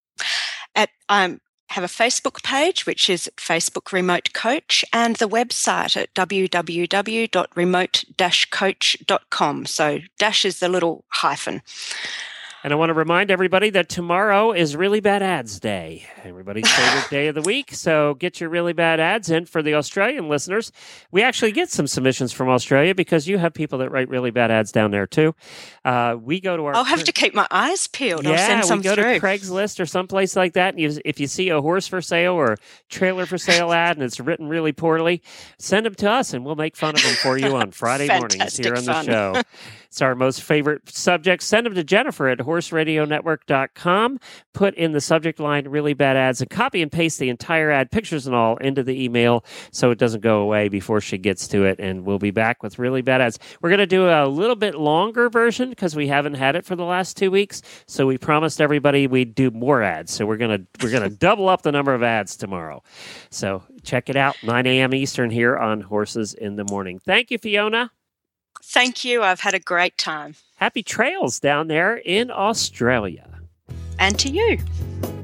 At um, have a Facebook page, which is Facebook Remote Coach, and the website at w w w dot remote dash coach dot com. So dash is the little hyphen. And I want to remind everybody that tomorrow is Really Bad Ads Day, everybody's favorite day of the week. So get your really bad ads in for the Australian listeners. We actually get some submissions from Australia because you have people that write really bad ads down there too. Uh, we go to our... I'll have to keep my eyes peeled. I'll Yeah, send some we go through. to Craigslist or someplace like that. And you, if you see a horse for sale or a trailer for sale ad and it's written really poorly, send them to us and we'll make fun of them for you on Friday mornings Fantastic here on the fun. show. It's our most favorite subject. Send them to Jennifer at horse radio network dot com. Put in the subject line really bad ads and copy and paste the entire ad, pictures and all, into the email so it doesn't go away before she gets to it. And we'll be back with really bad ads. We're going to do a little bit longer version because we haven't had it for the last two weeks. So we promised everybody we'd do more ads. So we're going to we're going to double up the number of ads tomorrow. So check it out, nine a.m. Eastern here on Horses in the Morning. Thank you, Fiona. Thank you. I've had a great time. Happy trails down there in Australia. And to you.